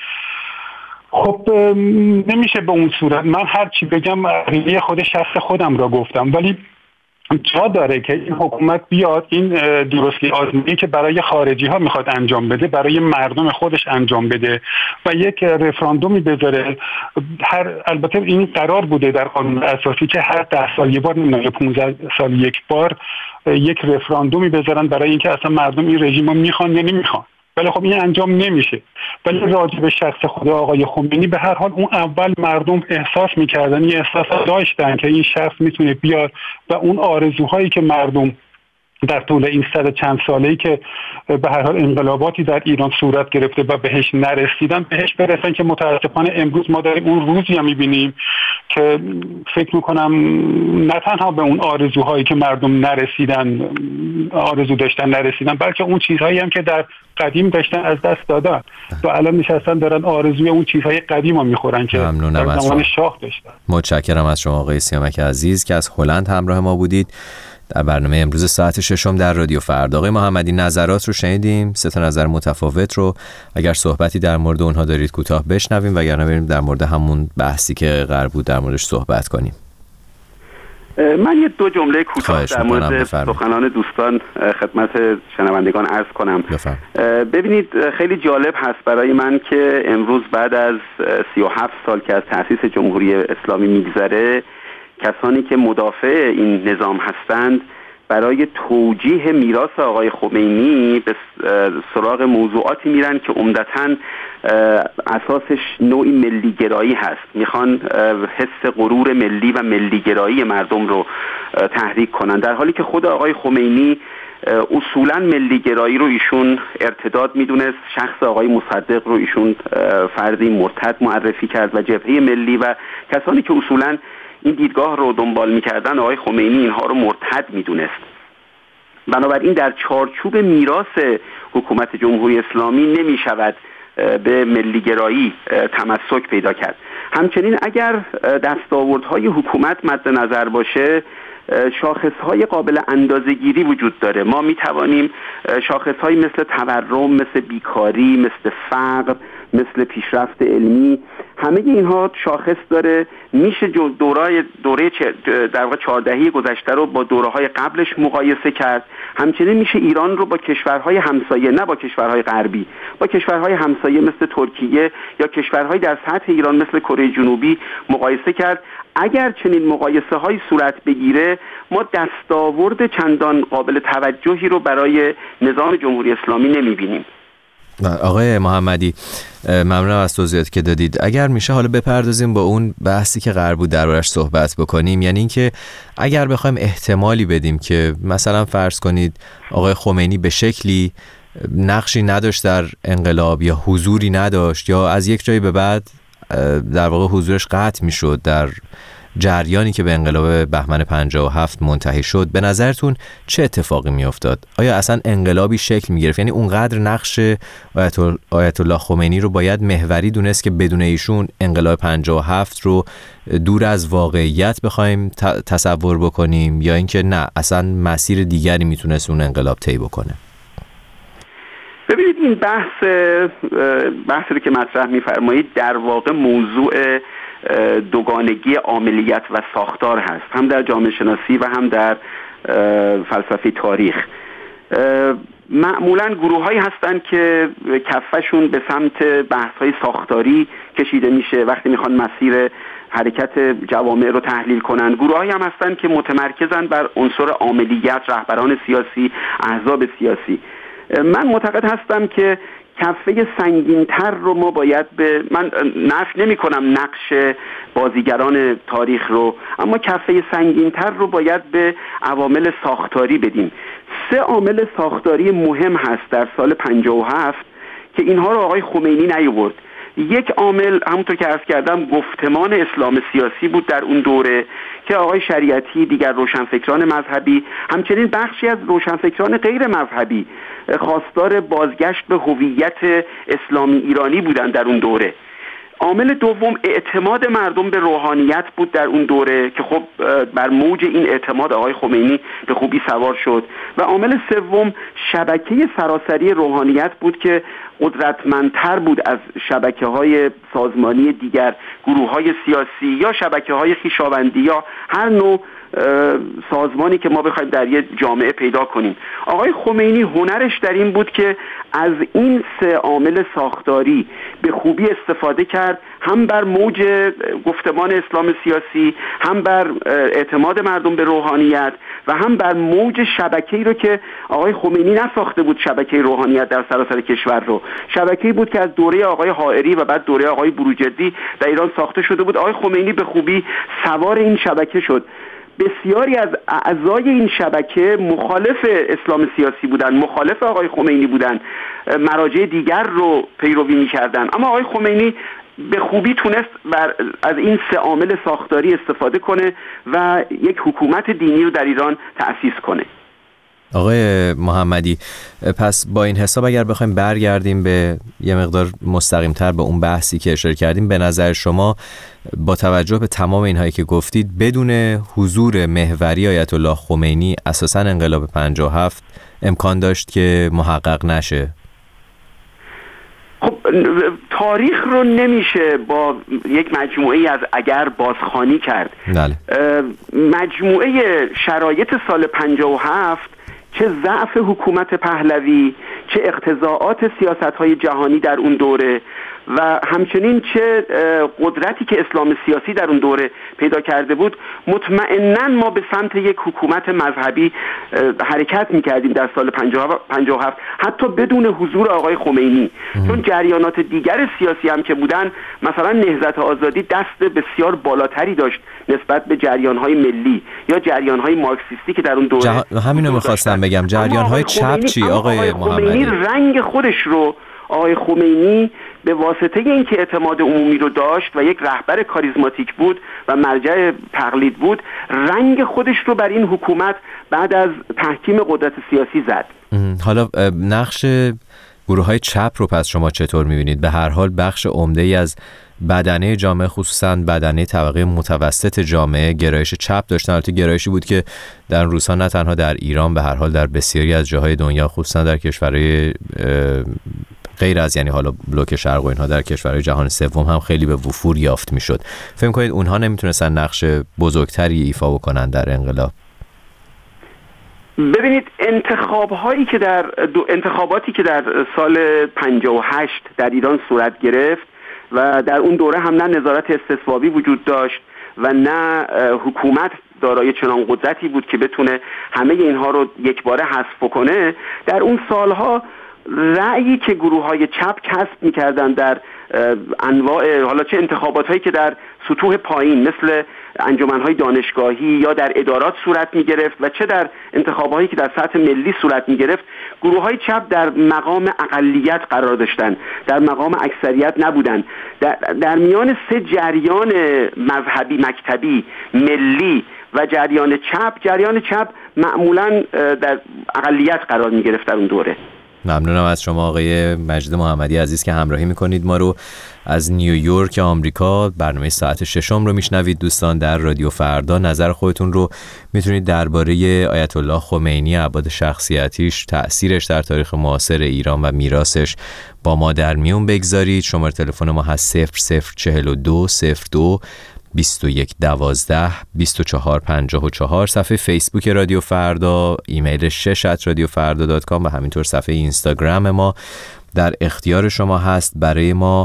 خب نمیشه به اون صورت. من هر چی بگم عقیده خود شخص خودم را گفتم، ولی جا داره که این حکومت بیاد این درستی آزمایی که برای خارجی ها میخواد انجام بده برای مردم خودش انجام بده و یک رفراندومی بذاره. البته این قرار بوده در قانون اساسی که هر 10 سال یک بار، یا 15 سال یک بار یک رفراندومی بذارن برای اینکه اصلا مردم این رژیم رو میخوان یا نمیخوان. ولی خب این انجام نمیشه. ولی راجع به شخص خود آقای خمینی به هر حال اون اول مردم احساس میکردن، این احساس داشتن که این شخص میتونه بیاد و اون آرزوهایی که مردم در طول این 100 چند ساله‌ای که به هر حال انقلاباتی در ایران صورت گرفته و بهش نرسیدن بهش برسن، که متاسفانه امروز ما داریم اون روزی هم میبینیم که فکر میکنم نه تنها به اون آرزوهایی که مردم آرزو داشتن نرسیدن، بلکه اون چیزهایی هم که در قدیم داشتن از دست دادن و الان نشستن دارن آرزوی اون چیزهای قدیم رو میخورن که در زمان شاه داشتن. متشکرم از شما آقای سیامک عزیز که از هلند همراه ما بودید در برنامه امروز ساعت 6 در رادیو فردا. آقای محمدی نظرات رو شنیدیم، 3 نظر متفاوت رو. اگر صحبتی در مورد اونها دارید کوتاه بشنویم، وگرنه بریم در مورد همون بحثی که قرار بود در موردش صحبت کنیم. من یه 2 جمله کوتاه در مورد سخنان دوستان خدمت شنوندگان عرض کنم. ببینید خیلی جالب هست برای من که امروز بعد از 37 سال که از تأسیس جمهوری اسلامی میگذره، کسانی که مدافع این نظام هستند برای توجیه میراث آقای خمینی به سراغ موضوعاتی میرن که عمدتاً اساسش نوعی ملیگرایی هست. میخوان حس غرور ملی و ملیگرایی مردم رو تحریک کنن، در حالی که خود آقای خمینی اصولاً ملیگرایی رو ایشون ارتداد میدونست. شخص آقای مصدق رو ایشون فردی مرتد معرفی کرد و جبهه ملی و کسانی که اصولاً این دیدگاه رو دنبال میکردن آقای خمینی اینها رو مرتد میدونست. بنابراین در چارچوب میراث حکومت جمهوری اسلامی نمیشود به ملیگرایی تمسک پیدا کرد. همچنین اگر دستاوردهای حکومت مد نظر باشه، شاخصهای قابل اندازه‌گیری وجود داره. ما میتوانیم شاخصهایی مثل تورم، مثل بیکاری، مثل فقر، مثل پیشرفت علمی، همه اینها شاخص داره. میشه دوره در واقع 14 گذشته رو با دوره‌های قبلش مقایسه کرد. همچنین میشه ایران رو با کشورهای همسایه، نه با کشورهای غربی، با کشورهای همسایه مثل ترکیه یا کشورهای در سطح ایران مثل کره جنوبی مقایسه کرد. اگر چنین مقایسه های صورت بگیره، ما دستاورد چندان قابل توجهی رو برای نظام جمهوری اسلامی نمیبینیم. آقای محمدی ممنونم از توضیحاتی که دادید. اگر میشه حالا بپردازیم با اون بحثی که قرار بود دربارش صحبت بکنیم، یعنی اینکه اگر بخوایم احتمالی بدیم که مثلا فرض کنید آقای خمینی به شکلی نقشی نداشت در انقلاب یا حضوری نداشت یا از یک جایی به بعد در واقع حضورش قطع میشد در جریانی که به انقلاب بهمن 57 منتهی شد، به نظرتون چه اتفاقی میافتاد؟ آیا اصلا انقلابی شکل میگرفت؟ یعنی اونقدر نقش آیت الله خمینی رو باید محوری دونست که بدون ایشون انقلاب 57 رو دور از واقعیت بخوایم تصور بکنیم، یا اینکه نه اصلا مسیر دیگری میتونست اون انقلاب طی بکنه؟ ببینید این بحثی که مطرح میفرمایید در واقع موضوع دوگانگی عاملیت و ساختار هست، هم در جامعه شناسی و هم در فلسفه تاریخ. معمولاً گروه‌هایی هستند که کفشون به سمت بحث‌های ساختاری کشیده میشه وقتی میخوان مسیر حرکت جوامع رو تحلیل کنن. گروه‌هایی هم هستند که متمرکزن بر عنصر عاملیت، رهبران سیاسی، احزاب سیاسی. من معتقد هستم که کفه سنگین‌تر رو ما باید من نفی نمی‌کنم نقش بازیگران تاریخ رو، اما کفه سنگین‌تر رو باید به عوامل ساختاری بدیم. 3 عامل ساختاری مهم هست در سال 57 که اینها رو آقای خمینی نیاورد. یک عامل همونطور که عرض کردم گفتمان اسلام سیاسی بود در اون دوره که آقای شریعتی، دیگر روشنفکران مذهبی، همچنین بخشی از روشنفکران غیر مذهبی خواستار بازگشت به هویت اسلامی ایرانی بودند در اون دوره. عامل دوم اعتماد مردم به روحانیت بود در اون دوره که خب بر موج این اعتماد آقای خمینی به خوبی سوار شد. و عامل سوم شبکه سراسری روحانیت بود که قدرتمندتر بود از شبکه‌های سازمانی دیگر، گروه‌های سیاسی یا شبکه‌های خویشاوندی یا هر نوع سازمانی که ما بخوایم در یه جامعه پیدا کنیم. آقای خمینی هنرش در این بود که از این سه عامل ساختاری به خوبی استفاده کرد، هم بر موج گفتمان اسلام سیاسی، هم بر اعتماد مردم به روحانیت و هم بر موج شبکه‌ای رو که آقای خمینی نساخته بود، شبکه روحانیت در سراسر کشور رو. شبکه‌ای بود که از دوره آقای حائری و بعد دوره آقای بروجردی در ایران ساخته شده بود. آقای خمینی به خوبی سوار این شبکه شد. بسیاری از اعضای این شبکه مخالف اسلام سیاسی بودن، مخالف آقای خمینی بودن، مراجع دیگر رو پیروی می‌کردن، اما آقای خمینی به خوبی تونست از این سه عامل ساختاری استفاده کنه و یک حکومت دینی رو در ایران تأسیس کنه. آقای محمدی، پس با این حساب اگر بخوایم برگردیم به یه مقدار مستقیم‌تر به اون بحثی که اشاره کردیم، به نظر شما با توجه به تمام اینهایی که گفتید بدون حضور محوری آیت الله خمینی اساساً انقلاب 57 امکان داشت که محقق نشه؟ خب تاریخ رو نمیشه با یک مجموعه از اگر بازخوانی کرد. بله. مجموعه شرایط سال 57 چه ضعف حکومت پهلوی، چه اقتضاعات سیاست‌های جهانی در اون دوره و همچنین چه قدرتی که اسلام سیاسی در اون دوره پیدا کرده بود، مطمئناً ما به سمت یک حکومت مذهبی حرکت می‌کردیم در سال 57 حتی بدون حضور آقای خمینی. چون جریانات دیگر سیاسی هم که بودن، مثلا نهضت آزادی دست بسیار بالاتری داشت نسبت به جریان‌های ملی یا جریان‌های مارکسیستی که در اون دوره همینو می‌خواستم بگم. جریان‌های چپ چی آقای محمدی؟ رنگ خودش رو آقای خمینی به واسطه اینکه اعتماد عمومی رو داشت و یک رهبر کاریزماتیک بود و مرجع تقلید بود، رنگ خودش رو بر این حکومت بعد از تحکیم قدرت سیاسی زد. حالا نقش گروه‌های چپ رو پس شما چطور می‌بینید؟ به هر حال بخش عمده‌ای از بدنه جامعه، خصوصاً بدنه طبقه متوسط جامعه، گرایش چپ داشتن. البته گرایشی بود که در روزها نه تنها در ایران، به هر حال در بسیاری از جاهای دنیا، خصوصاً در کشورهای غیر از یعنی حالا بلوک شرق و اینها، در کشورهای جهان سوم هم خیلی به وفور یافت میشد. فکر کنید اونها نمیتونستن نقش بزرگتری ایفا بکنن در انقلاب؟ ببینید انتخاباتی که در سال 58 در ایران صورت گرفت و در اون دوره هم نه نظارت استصوابی وجود داشت و نه حکومت دارای چنان قدرتی بود که بتونه همه اینها رو یکباره حذف کنه، در اون سالها رأیی که گروه‌های چپ کسب می‌کردن در انواع، حالا چه انتخابات‌هایی که در سطوح پایین مثل انجمن‌های دانشگاهی یا در ادارات صورت می‌گرفت و چه در انتخاباتی که در سطح ملی صورت می‌گرفت، گروه‌های چپ در مقام اقلیت قرار داشتن، در مقام اکثریت نبودن. در میان سه جریان مذهبی، مکتبی، ملی و جریان چپ معمولاً در اقلیت قرار می‌گرفت در اون دوره. ممنونم از شما آقای مجید محمدی عزیز که همراهی میکنید ما رو از نیویورک آمریکا. برنامه ساعت 6 رو میشنوید دوستان در رادیو فردا. نظر خودتون رو میتونید درباره آیت الله خمینی، ابعاد شخصیتیش، تأثیرش در تاریخ معاصر ایران و میراثش با ما در میون بگذارید. شماره تلفن ما هست 0042 02 21 12 24 54. صفحه فیسبوک رادیو فردا، ایمیل شش@radiofarda.com و همینطور صفحه اینستاگرام ما در اختیار شما هست. برای ما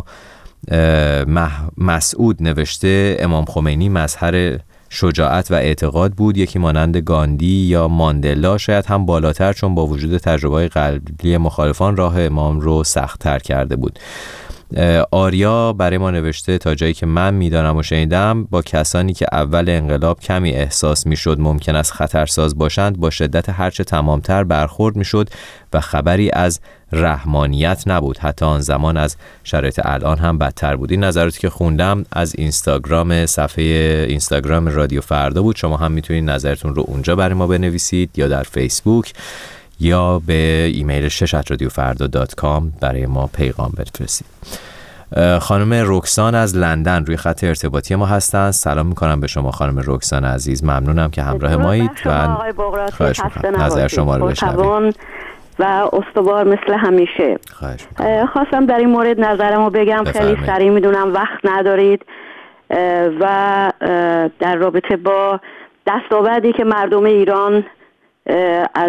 مسعود نوشته امام خمینی مظهر شجاعت و اعتقاد بود، یکی مانند گاندی یا ماندلا، شاید هم بالاتر، چون با وجود تجربه‌های قلبی مخالفان راه امام رو سخت‌تر کرده بود. آریا برای ما نوشته تا جایی که من میدانم و شنیدم با کسانی که اول انقلاب کمی احساس میشد ممکن است خطرساز باشند با شدت هرچه تمامتر برخورد میشد و خبری از رحمانیت نبود، حتی آن زمان از شرایط الان هم بدتر بود. این نظراتی که خوندم از اینستاگرام، صفحه اینستاگرام رادیو فردا بود. شما هم میتونید نظرتون رو اونجا برای ما بنویسید یا در فیسبوک یا به ایمیل شش@radiofarda.com برای ما پیغام بفرستید. خانم رکسان از لندن روی خط ارتباطی ما هستن. سلام میکنم به شما خانم رکسان عزیز، ممنونم که همراه مایید و خواهش میکنم نظر شما رو بشنویم و استوار مثل همیشه. خواستم در این مورد نظرمو بگم. خیلی سریع، میدونم وقت ندارید. و در رابطه با دستاوردی که مردم ایران از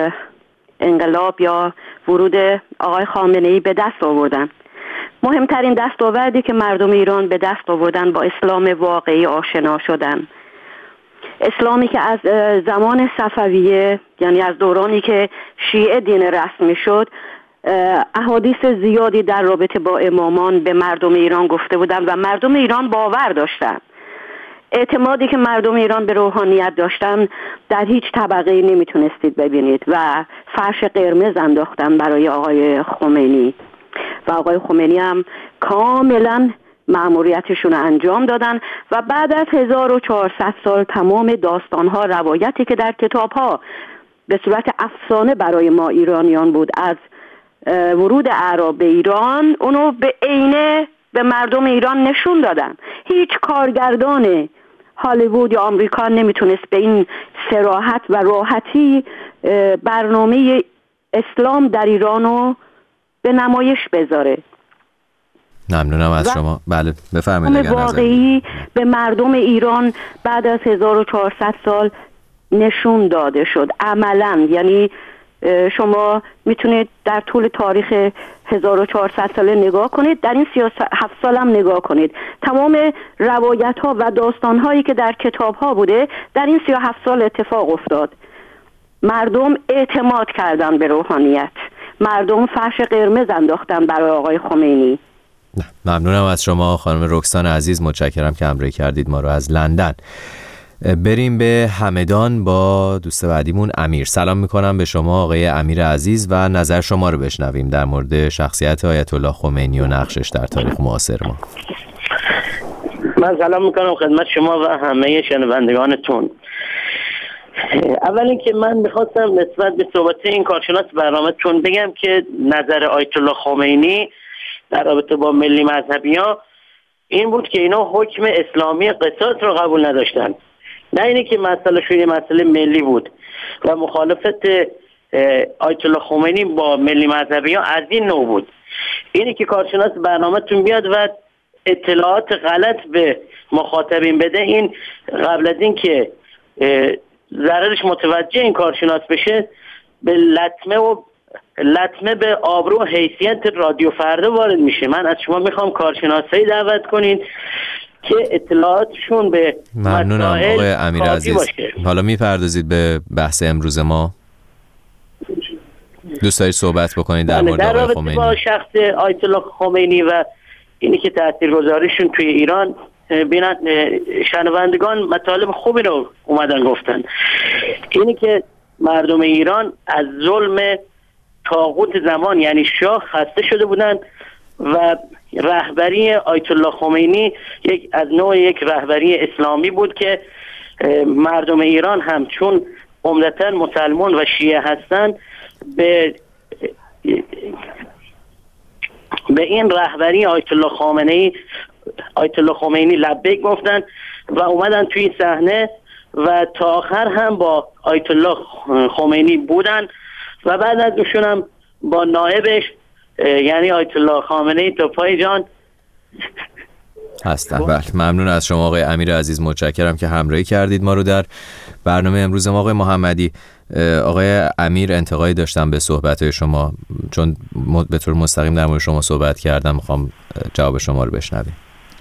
انقلاب یا ورود آقای خامنه‌ای به دست آوردن، مهمترین دستاوردی که مردم ایران به دست آوردن با اسلام واقعی آشنا شدن. اسلامی که از زمان صفویه، یعنی از دورانی که شیعه دین رسمی شد، احادیث زیادی در رابطه با امامان به مردم ایران گفته بودن و مردم ایران باور داشتن. اعتمادی که مردم ایران به روحانیت داشتن در هیچ طبقه‌ای نمیتونستید ببینید و فرش قرمز انداختن برای آقای خمینی و آقای خمینی هم کاملا مأموریتشون رو انجام دادن و بعد از 1400 سال تمام داستانها، روایتی که در کتابها به صورت افسانه برای ما ایرانیان بود از ورود اعراب به ایران، اونو به عینه به مردم ایران نشون دادن. هیچ کارگردان هالیوود یا آمریکا نمیتونست به این صراحت و راحتی برنامه اسلام در ایرانو به نمایش بذاره. ممنونم از شما. بله بفرمایید. واقعی به مردم ایران بعد از 1400 سال نشون داده شد عملاً. یعنی شما میتونید در طول تاریخ 1400 ساله نگاه کنید، در این 37 سال هم نگاه کنید، تمام روایت ها و داستان هایی که در کتاب ها بوده در این 37 سال اتفاق افتاد. مردم اعتماد کردن به روحانیت، مردم فرش قرمز انداختن برای آقای خمینی. ممنونم از شما خانم رکسان عزیز، متشکرم که همراهی کردید ما رو از لندن. بریم به همدان با دوست بعدیمون امیر. سلام میکنم به شما آقای امیر عزیز و نظر شما رو بشنویم در مورد شخصیت آیت الله خمینی و نقشش در تاریخ معاصر ما. من سلام میکنم خدمت شما و همه شنوندگانتون. اول اینکه من میخواستم نسبت به صحبت این کارشناس برنامه‌تون بگم که نظر آیت الله خمینی در رابطه با ملی مذهبی‌ها این بود که اینا حکم اسلامی قصاص رو قبول نداشتن، نه اینی که مسئلهشون یه مسئله ملی بود و مخالفت آیت الله خمینی با ملی مذهبی‌ها از این نوع بود. اینی که کارشناس برنامه‌تون بیاد و اطلاعات غلط به مخاطبین بده، این قبل از این که ضررش متوجه این کارشناس بشه به لطمه به آبرو و حیثیت رادیو فردا وارد میشه. من از شما میخوام کارشناسایی دعوت کنین که اطلاعاتشون به ممنونم آقای امیر عزیز باشه. حالا میپردازید به بحث امروز ما. دوست دارید صحبت بکنید در مورد آقای خمینی؟ با شخص آیت الله خمینی و اینی که تاثیرگذاریشون توی ایران، شنوندگان مطالب خوبی رو اومدن گفتن. اینی که مردم ایران از ظلم طاغوت زمان یعنی شاه خسته شده بودن و رهبری آیت الله خمینی از نوع یک رهبری اسلامی بود که مردم ایران هم چون عمدتاً مسلمان و شیعه هستن به این رهبری آیت الله خمینی لبیک گفتن و اومدن توی صحنه و تا آخر هم با آیت الله خمینی بودن و بعد از اونشون هم با نائبش یعنی آیت الله خامنه‌ای تا پای جان هستن. بله ممنون از شما آقای امیر عزیز، متشکرم که همراهی کردید ما رو در برنامه امروز ما. آقای محمدی، آقای امیر انتقادی داشتن به صحبت‌های شما، چون به طور مستقیم در مورد شما صحبت کردم، میخوام جواب شما رو بشنویم.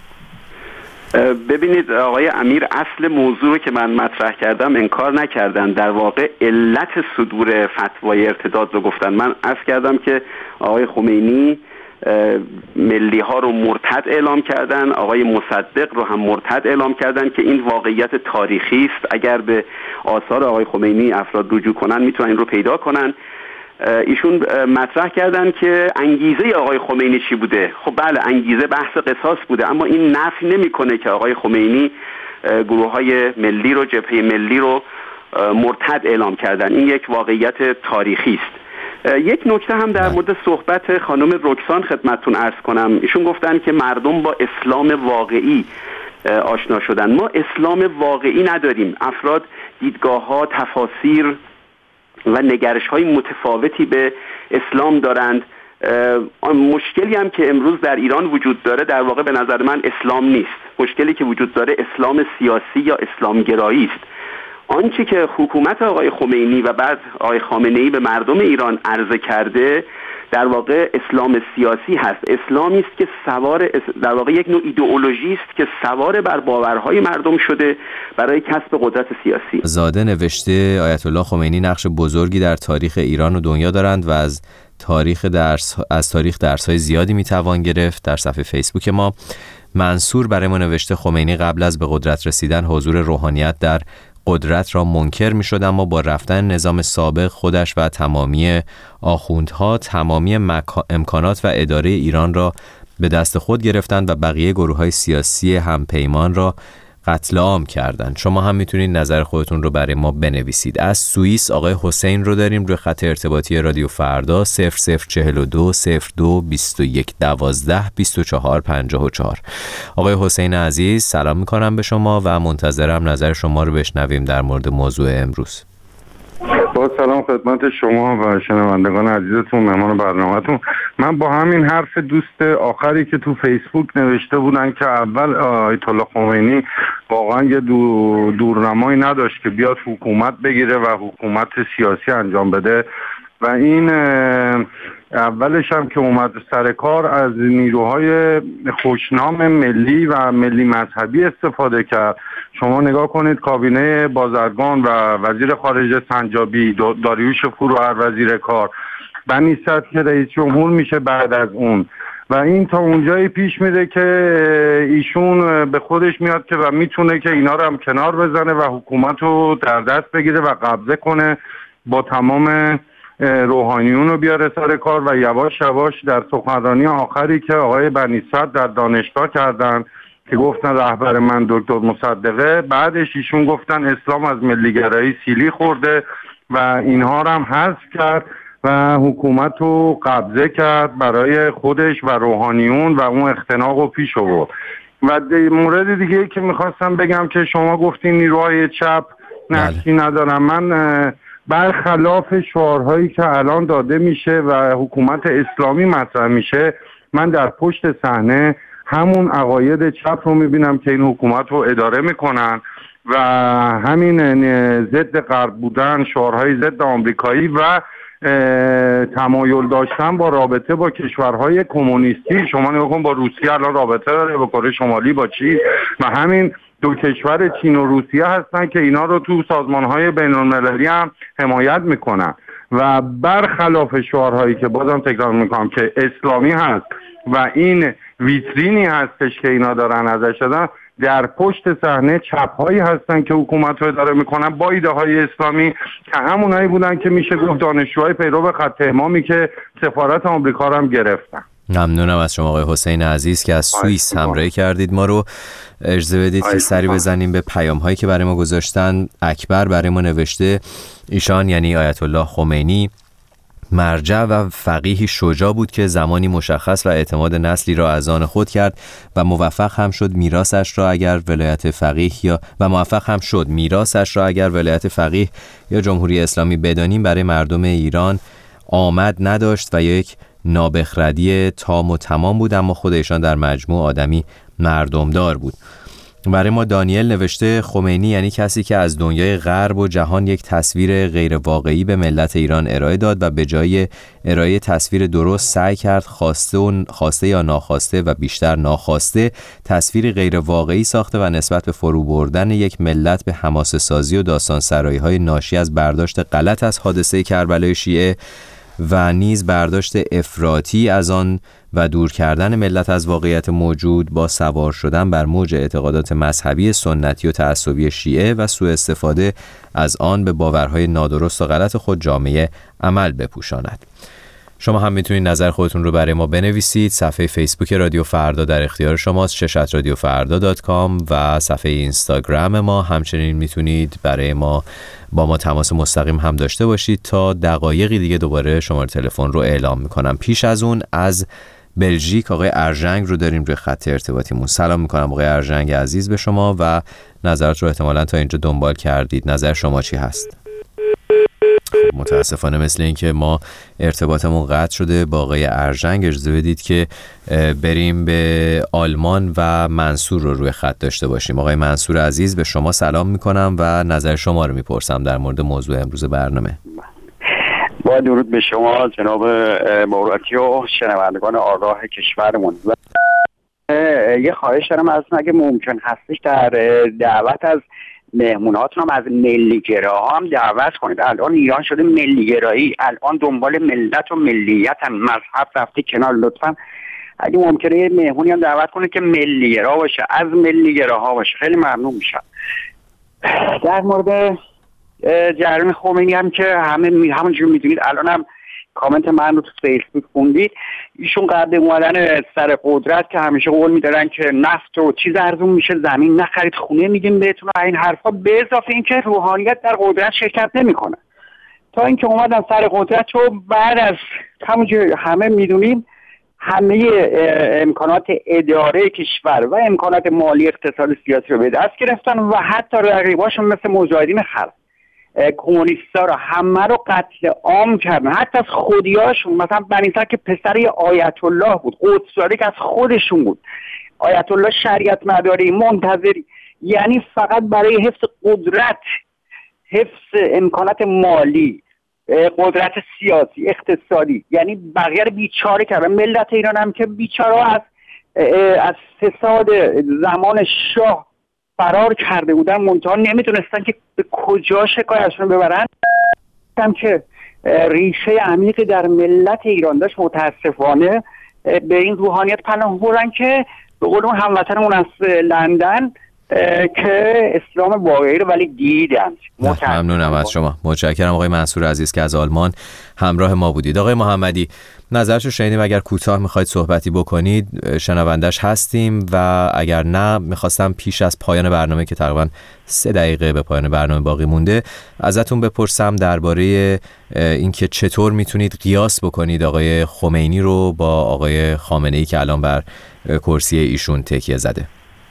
ببینید آقای امیر اصل موضوع رو که من مطرح کردم انکار نکردن، در واقع علت صدور فتوای ارتداد رو گفتن. من عرض کردم که آقای خمینی ملی ها رو مرتد اعلام کردن، آقای مصدق رو هم مرتد اعلام کردن که این واقعیت تاریخی است. اگر به آثار آقای خمینی افراد رجوع کنن میتونن این رو پیدا کنن. ایشون مطرح کردن که انگیزه آقای خمینی چی بوده. خب بله، انگیزه بحث قصاص بوده، اما این نفی نمیکنه که آقای خمینی گروه‌های ملی رو، جبهه ملی رو مرتد اعلام کردن. این یک واقعیت تاریخی است. یک نکته هم در مورد صحبت خانم رکسان خدمتتون عرض کنم. ایشون گفتن که مردم با اسلام واقعی آشنا شدن. ما اسلام واقعی نداریم. افراد دیدگاه‌ها، تفاسیر و نگرش‌های متفاوتی به اسلام دارند. مشکلی هم که امروز در ایران وجود داره در واقع به نظر من اسلام نیست. مشکلی که وجود داره اسلام سیاسی یا اسلام گرایی است. آنچه که حکومت آقای خمینی و بعد آقای خامنه‌ای به مردم ایران عرضه کرده در واقع اسلام سیاسی هست. اسلامی است که در واقع یک نوع ایدئولوژی است که سوار بر باورهای مردم شده برای کسب قدرت سیاسی. زاده نوشته آیت الله خمینی نقش بزرگی در تاریخ ایران و دنیا دارند و از تاریخ درس‌های زیادی میتوان گرفت. در صفحه فیسبوک ما منصور برای ما نوشته خمینی قبل از به قدرت رسیدن حضور روحانیت در قدرت را منکر می شد، اما با رفتن نظام سابق خودش و تمامی آخوندها تمامی امکانات و اداره ایران را به دست خود گرفتند و بقیه گروه‌های سیاسی همپیمان را قتل عام کردند. شما هم میتونید نظر خودتون رو برای ما بنویسید. از سوئیس آقای حسین رو داریم روی خط ارتباطی رادیو فردا 0042 02 21 12 24 54. آقای حسین عزیز سلام میکنم به شما و منتظرم نظر شما رو بشنویم در مورد موضوع امروز. با سلام خدمت شما و شنوندگان عزیزتون، مهمان برنامه‌تون. من با همین حرف دوست آخری که تو فیسبوک نوشته بودن که اول آیت الله خمینی واقعا یه دورنمایی نداشت که بیاد حکومت بگیره و حکومت سیاسی انجام بده و این اولش هم که اومد سر کار از نیروهای خوشنام ملی و ملی مذهبی استفاده کرد. شما نگاه کنید کابینه بازرگان و وزیر خارجه سنجابی، داریوش فروهر وزیر کار، بنی صدر که رئیس جمهور میشه بعد از اون، و این تا اونجایی پیش میره که ایشون به خودش میاد که و میتونه که اینا رو هم کنار بزنه و حکومت رو در دست بگیره و قبضه کنه، با تمام روحانیون رو بیاره سر کار. و یواش یواش در سخنرانی آخری که آقای بنی صدر در دانشگاه کردن که گفتن رهبر من دکتر مصدقه، بعدش ایشون گفتن اسلام از ملیگرایی سیلی خورده و اینها رو هم حذف کرد و حکومت رو قبضه کرد برای خودش و روحانیون و اون اختناق رو پیش آورد. و مورد دیگه که میخواستم بگم که شما گفتین نیروهای چپ نقشی ندارن. من برخلاف شعارهایی که الان داده میشه و حکومت اسلامی مطرح میشه، من در پشت صحنه همون عقاید چپ رو میبینم که این حکومت رو اداره میکنن و همین ضد غرب بودن، شعارهای ضد آمریکایی و تمایل داشتن با رابطه با کشورهای کمونیستی. شما نگاه کن با روسیه الان رابطه داره، با کره شمالی با چین، و همین دو کشور چین و روسیه هستن که اینا رو تو سازمانهای بین‌المللی هم حمایت میکنن. و برخلاف شعارهایی که بازم تکرار میکنم که اسلامی هست و این ویترینی هستش که اینا دارن ازش دادن، در پشت صحنه چپ‌هایی هستن که حکومت رو اداره میکنن با ایده‌های اسلامی که همونایی بودن که میشه گفت دانشجوهای پیرو خط امامی که سفارت آمریکا رو هم گرفتن. ممنونم از شما آقای حسین عزیز که از سوئیس همراهی کردید ما رو. اجازه بدید که سری بزنیم به پیام هایی که برای ما گذاشتن. اکبر برای ما نوشته ایشان یعنی آیت الله خمینی مرجع و فقیهی شجاع بود که زمانی مشخص و اعتماد نسلی را از آن خود کرد و موفق هم شد میراثش را اگر ولایت فقیه یا جمهوری اسلامی بدانیم برای مردم ایران آمد نداشت و یک نابخردی تام و تمام بود، اما خود ایشان در مجموع آدمی مردمدار بود. برای ما دانیل نوشته خمینی یعنی کسی که از دنیای غرب و جهان یک تصویر غیر واقعی به ملت ایران ارائه داد و به جای ارائه تصویر درست سعی کرد خواسته یا ناخواسته و بیشتر ناخواسته تصویری غیر واقعی ساخته و نسبت به فرو بردن یک ملت به حماسه سازی و داستان سرایی‌های ناشی از برداشت غلط از حادثه کربلای شیعه و نیز برداشت افراطی از آن و دور کردن ملت از واقعیت موجود با سوار شدن بر موج اعتقادات مذهبی سنتی و تعصبی شیعه و سوء استفاده از آن به باورهای نادرست و غلط خود جامعه عمل بپوشاند. شما هم میتونید نظر خودتون رو برای ما بنویسید. صفحه فیسبوک رادیو فردا در اختیار شماست، ششترادیوفردا.com، و صفحه اینستاگرام ما. همچنین میتونید برای ما با ما تماس مستقیم هم داشته باشید. تا دقایقی دیگه دوباره شماره تلفن رو اعلام میکنم. پیش از اون از بلژیک آقای ارژنگ رو داریم روی خط ارتباطیمون. سلام میکنم آقای ارژنگ عزیز به شما و نظرات رو احتمالاً تا اینجا دنبال کردید. نظر شما چی هست؟ متاسفانه مثل این که ما ارتباطمون قطع شده با آقای ارژنگ. اجازه بدید که بریم به آلمان و منصور رو روی خط داشته باشیم. آقای منصور عزیز به شما سلام میکنم و نظر شما رو میپرسم در مورد موضوع امروز برنامه. با درود به شما جناب بغراتی و شنوندگان آگاه کشورمون. یه خواهش دارم ازتون اگه ممکن هستش در دعوت از مهموناتون هم از ملیگراها هم دعوت کنید. الان ایران شده ملیگرایی، الان دنبال ملت و ملیت هم، مذهب رفته کنار. لطفا اگه ممکنه یه مهمونی هم دعوت کنید که ملیگرا باشه، از ملیگراها باشه، خیلی ممنون میشم. در مورد جریان خمینی هم که همونجور میدونید، الان هم کامنت من رو تو فیسبوک خوندید، ایشون قبل اومدن سر قدرت که همیشه قول میدارن که نفت و چیز ارزون میشه، زمین نخرید، خونه میدیم بهتون، این حرفا، به اضافه اینکه روحانیت در قدرت شرکت نمیکنه. تا اینکه اومدن سر قدرت و بعد از همونجور همه میدونیم همه امکانات اداره کشور و امکانات مالی اقتصادی سیاسی رو به دست گرفتن و حتی رقیباشون مثل مجاهدین خلق کمونیستا رو همه رو قتل عام کردن، حتی از خودیاشون. مثلا بنی صدر که پسر آیت الله بود، قدس‌زاده که از خودشون بود، آیت الله شریعت مداری منتظری، یعنی فقط برای حفظ قدرت، حفظ امکانات مالی، قدرت سیاسی، اقتصادی، یعنی بقیه رو بیچاره کردن. ملت ایران هم که بیچاره از فساد زمان شاه فرار کرده بودن، منتها نمیدونستن که به کجا شکایتشون ببرن. هم که ریشه عمیقی در ملت ایران داشت، متاسفانه به این روحانیت پناه بردن که به قول اون هموطنمون از لندن که اسلام واقعی رو ولی دیدن. ممنونم از شما. متشکرم آقای منصور عزیز که از آلمان همراه ما بودید. آقای محمدی نظرشو شنیدیم، اگر کوتاه میخواید صحبتی بکنید شنوندش هستیم، و اگر نه میخواستم پیش از پایان برنامه که تقریبا 3 دقیقه به پایان برنامه باقی مونده ازتون بپرسم درباره اینکه چطور میتونید قیاس بکنید آقای خمینی رو با آقای خامنه‌ای که الان بر کرسی ایشون تکیه زده.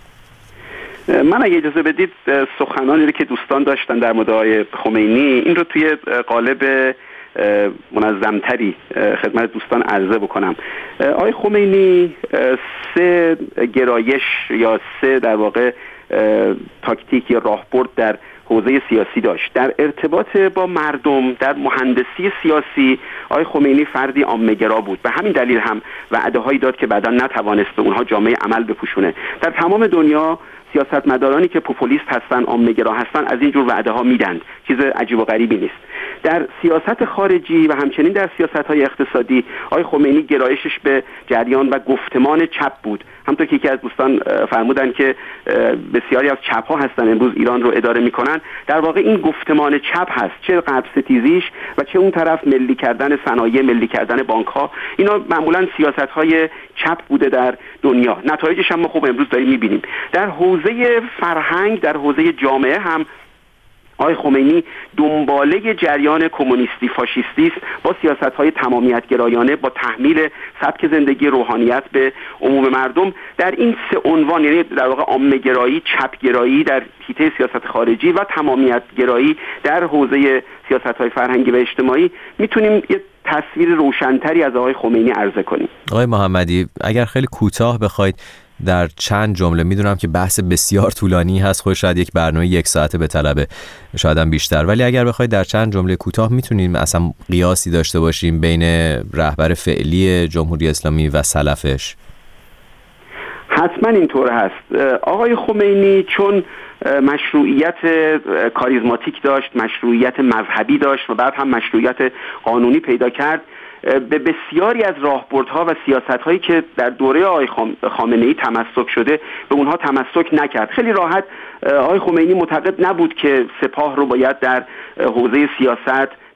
من اگه اجازه بدید سخنانی رو که دوستان داشتن در مورد آقای خمینی این رو توی قالب منظمتری خدمت دوستان عرضه بکنم. آقای خمینی 3 گرایش یا 3 در واقع تاکتیک یا راهبرد در حوزه سیاسی داشت. در ارتباط با مردم، در مهندسی سیاسی آقای خمینی فردی عامه‌گرا بود. به همین دلیل هم وعده‌هایی داد که بعدا نتوانست به اونها جامعه عمل بپوشونه. در تمام دنیا سیاستمدارانی که پوپولیست هستن، عامه‌گرا هستن، از این جور وعده‌ها میدن. چیز عجیب و غریبی نیست. در سیاست خارجی و همچنین در سیاست‌های اقتصادی آقای خمینی گرایشش به جریان و گفتمان چپ بود. همونطور که یکی از دوستان فرمودن که بسیاری از چپ‌ها هستن امروز ایران رو اداره میکنن، در واقع این گفتمان چپ هست، چه غرب ستیزیش و چه اون طرف ملی کردن صنایع، ملی کردن بانک‌ها، اینا معمولاً سیاست‌های چپ بوده در دنیا. نتایجش هم ما خوب امروز داریم می‌بینیم. در حوزه فرهنگ، در حوزه جامعه هم آقای خمینی دنباله جریان کمونیستی فاشیستی است، با سیاست‌های تمامیت گرایانه، با تحمیل سبک زندگی روحانیت به عموم مردم. در این 3 عنوان، یعنی در واقع عامه‌گرایی، چپ‌گرایی در حیطه سیاست خارجی و تمامیت گرایی در حوزه سیاست‌های فرهنگی و اجتماعی، میتونیم یه تصویر روشن‌تری از آقای خمینی عرضه کنیم. آقای محمدی اگر خیلی کوتاه بخواید در چند جمله، میدونم که بحث بسیار طولانی هست، خود شاید یک برنامه 1 ساعته به طلبه، شاید هم بیشتر، ولی اگر بخواید در چند جمله کوتاه میتونیم اصلا قیاسی داشته باشیم بین رهبر فعلی جمهوری اسلامی و سلفش؟ حتما اینطور هست. آقای خمینی چون مشروعیت کاریزماتیک داشت، مشروعیت مذهبی داشت و بعد هم مشروعیت قانونی پیدا کرد، به بسیاری از راهبردها و سیاست‌هایی که در دوره آقای خامنه‌ای تمسک شده به اونها تمسک نکرد. خیلی راحت آقای خمینی معتقد نبود که سپاه رو باید در حوزه سیاست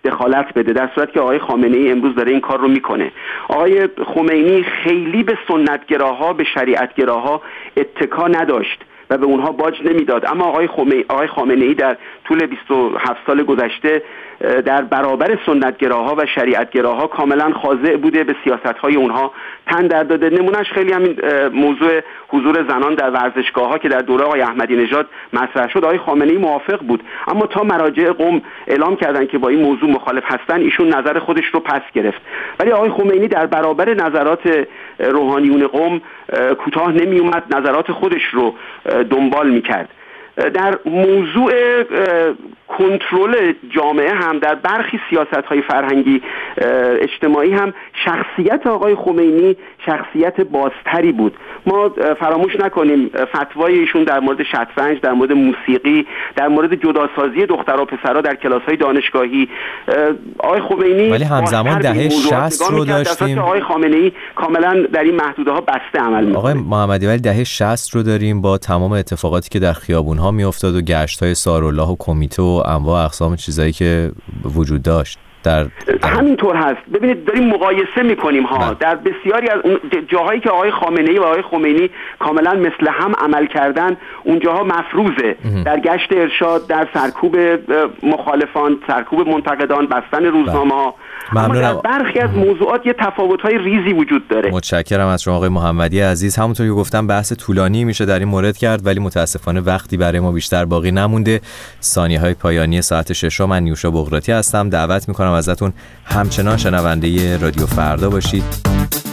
دخالت بده، در صورتی که آقای خامنه‌ای امروز داره این کار رو میکنه. آقای خمینی خیلی به سنتگراها، به شریعتگراها اتکا نداشت و به اونها باج نمیداد، اما آقای خامنه‌ای در طول 27 سال گذشته در برابر سنتگراها و شریعتگراها کاملا خاضع بوده، به سیاست‌های اونها تن در داده. نمونهش خیلی همین موضوع حضور زنان در ورزشگاه‌ها که در دوره آقای احمدی نژاد مطرح شد، آقای خامنه‌ای موافق بود، اما تا مراجع قم اعلام کردن که با این موضوع مخالف هستن، ایشون نظر خودش رو پس گرفت. ولی آقای خمینی در برابر نظرات روحانیون قم کوتاه نمی اومد، نظرات خودش رو دنبال می‌کرد. در موضوع کنترل جامعه هم، در برخی سیاست‌های فرهنگی اجتماعی هم، شخصیت آقای خمینی شخصیت بازتری بود. ما فراموش نکنیم فتوای ایشون در مورد شطرنج، در مورد موسیقی، در مورد جداسازی دخترها و پسرها در کلاس‌های دانشگاهی، آقای خمینی ولی همزمان دهه 60 رو داشتیم. آقای خامنه‌ای کاملا در این محدوده‌ها بسته عمل می‌کنه. آقای محمدی ولی دهه 60 رو داریم با تمام اتفاقاتی که در خیابون‌ها می‌افتاد و گشت‌های سارالله و کمیته و انواع اقسام چیزایی که وجود داشت. همینطور هست. ببینید داریم مقایسه میکنیم ها. در بسیاری از جاهایی که آقای خامنه‌ای و آقای خمینی کاملا مثل هم عمل کردن، اونجاها مفروضه. در گشت ارشاد، در سرکوب مخالفان، سرکوب منتقدان، بستن روزنامه‌ها. اما در برخی از موضوعات یه تفاوت‌های ریزی وجود داره. متشکرم از شما آقای محمدی عزیز. همونطور که گفتم بحث طولانی میشه در این مورد کرد، ولی متاسفانه وقتی برای ما بیشتر باقی نمونده. ثانیه‌های پایانی ساعت 6 من نیوشا بغراتی هستم. دعوت می‌کنم ازتون همچنان شنونده رادیو فردا باشید.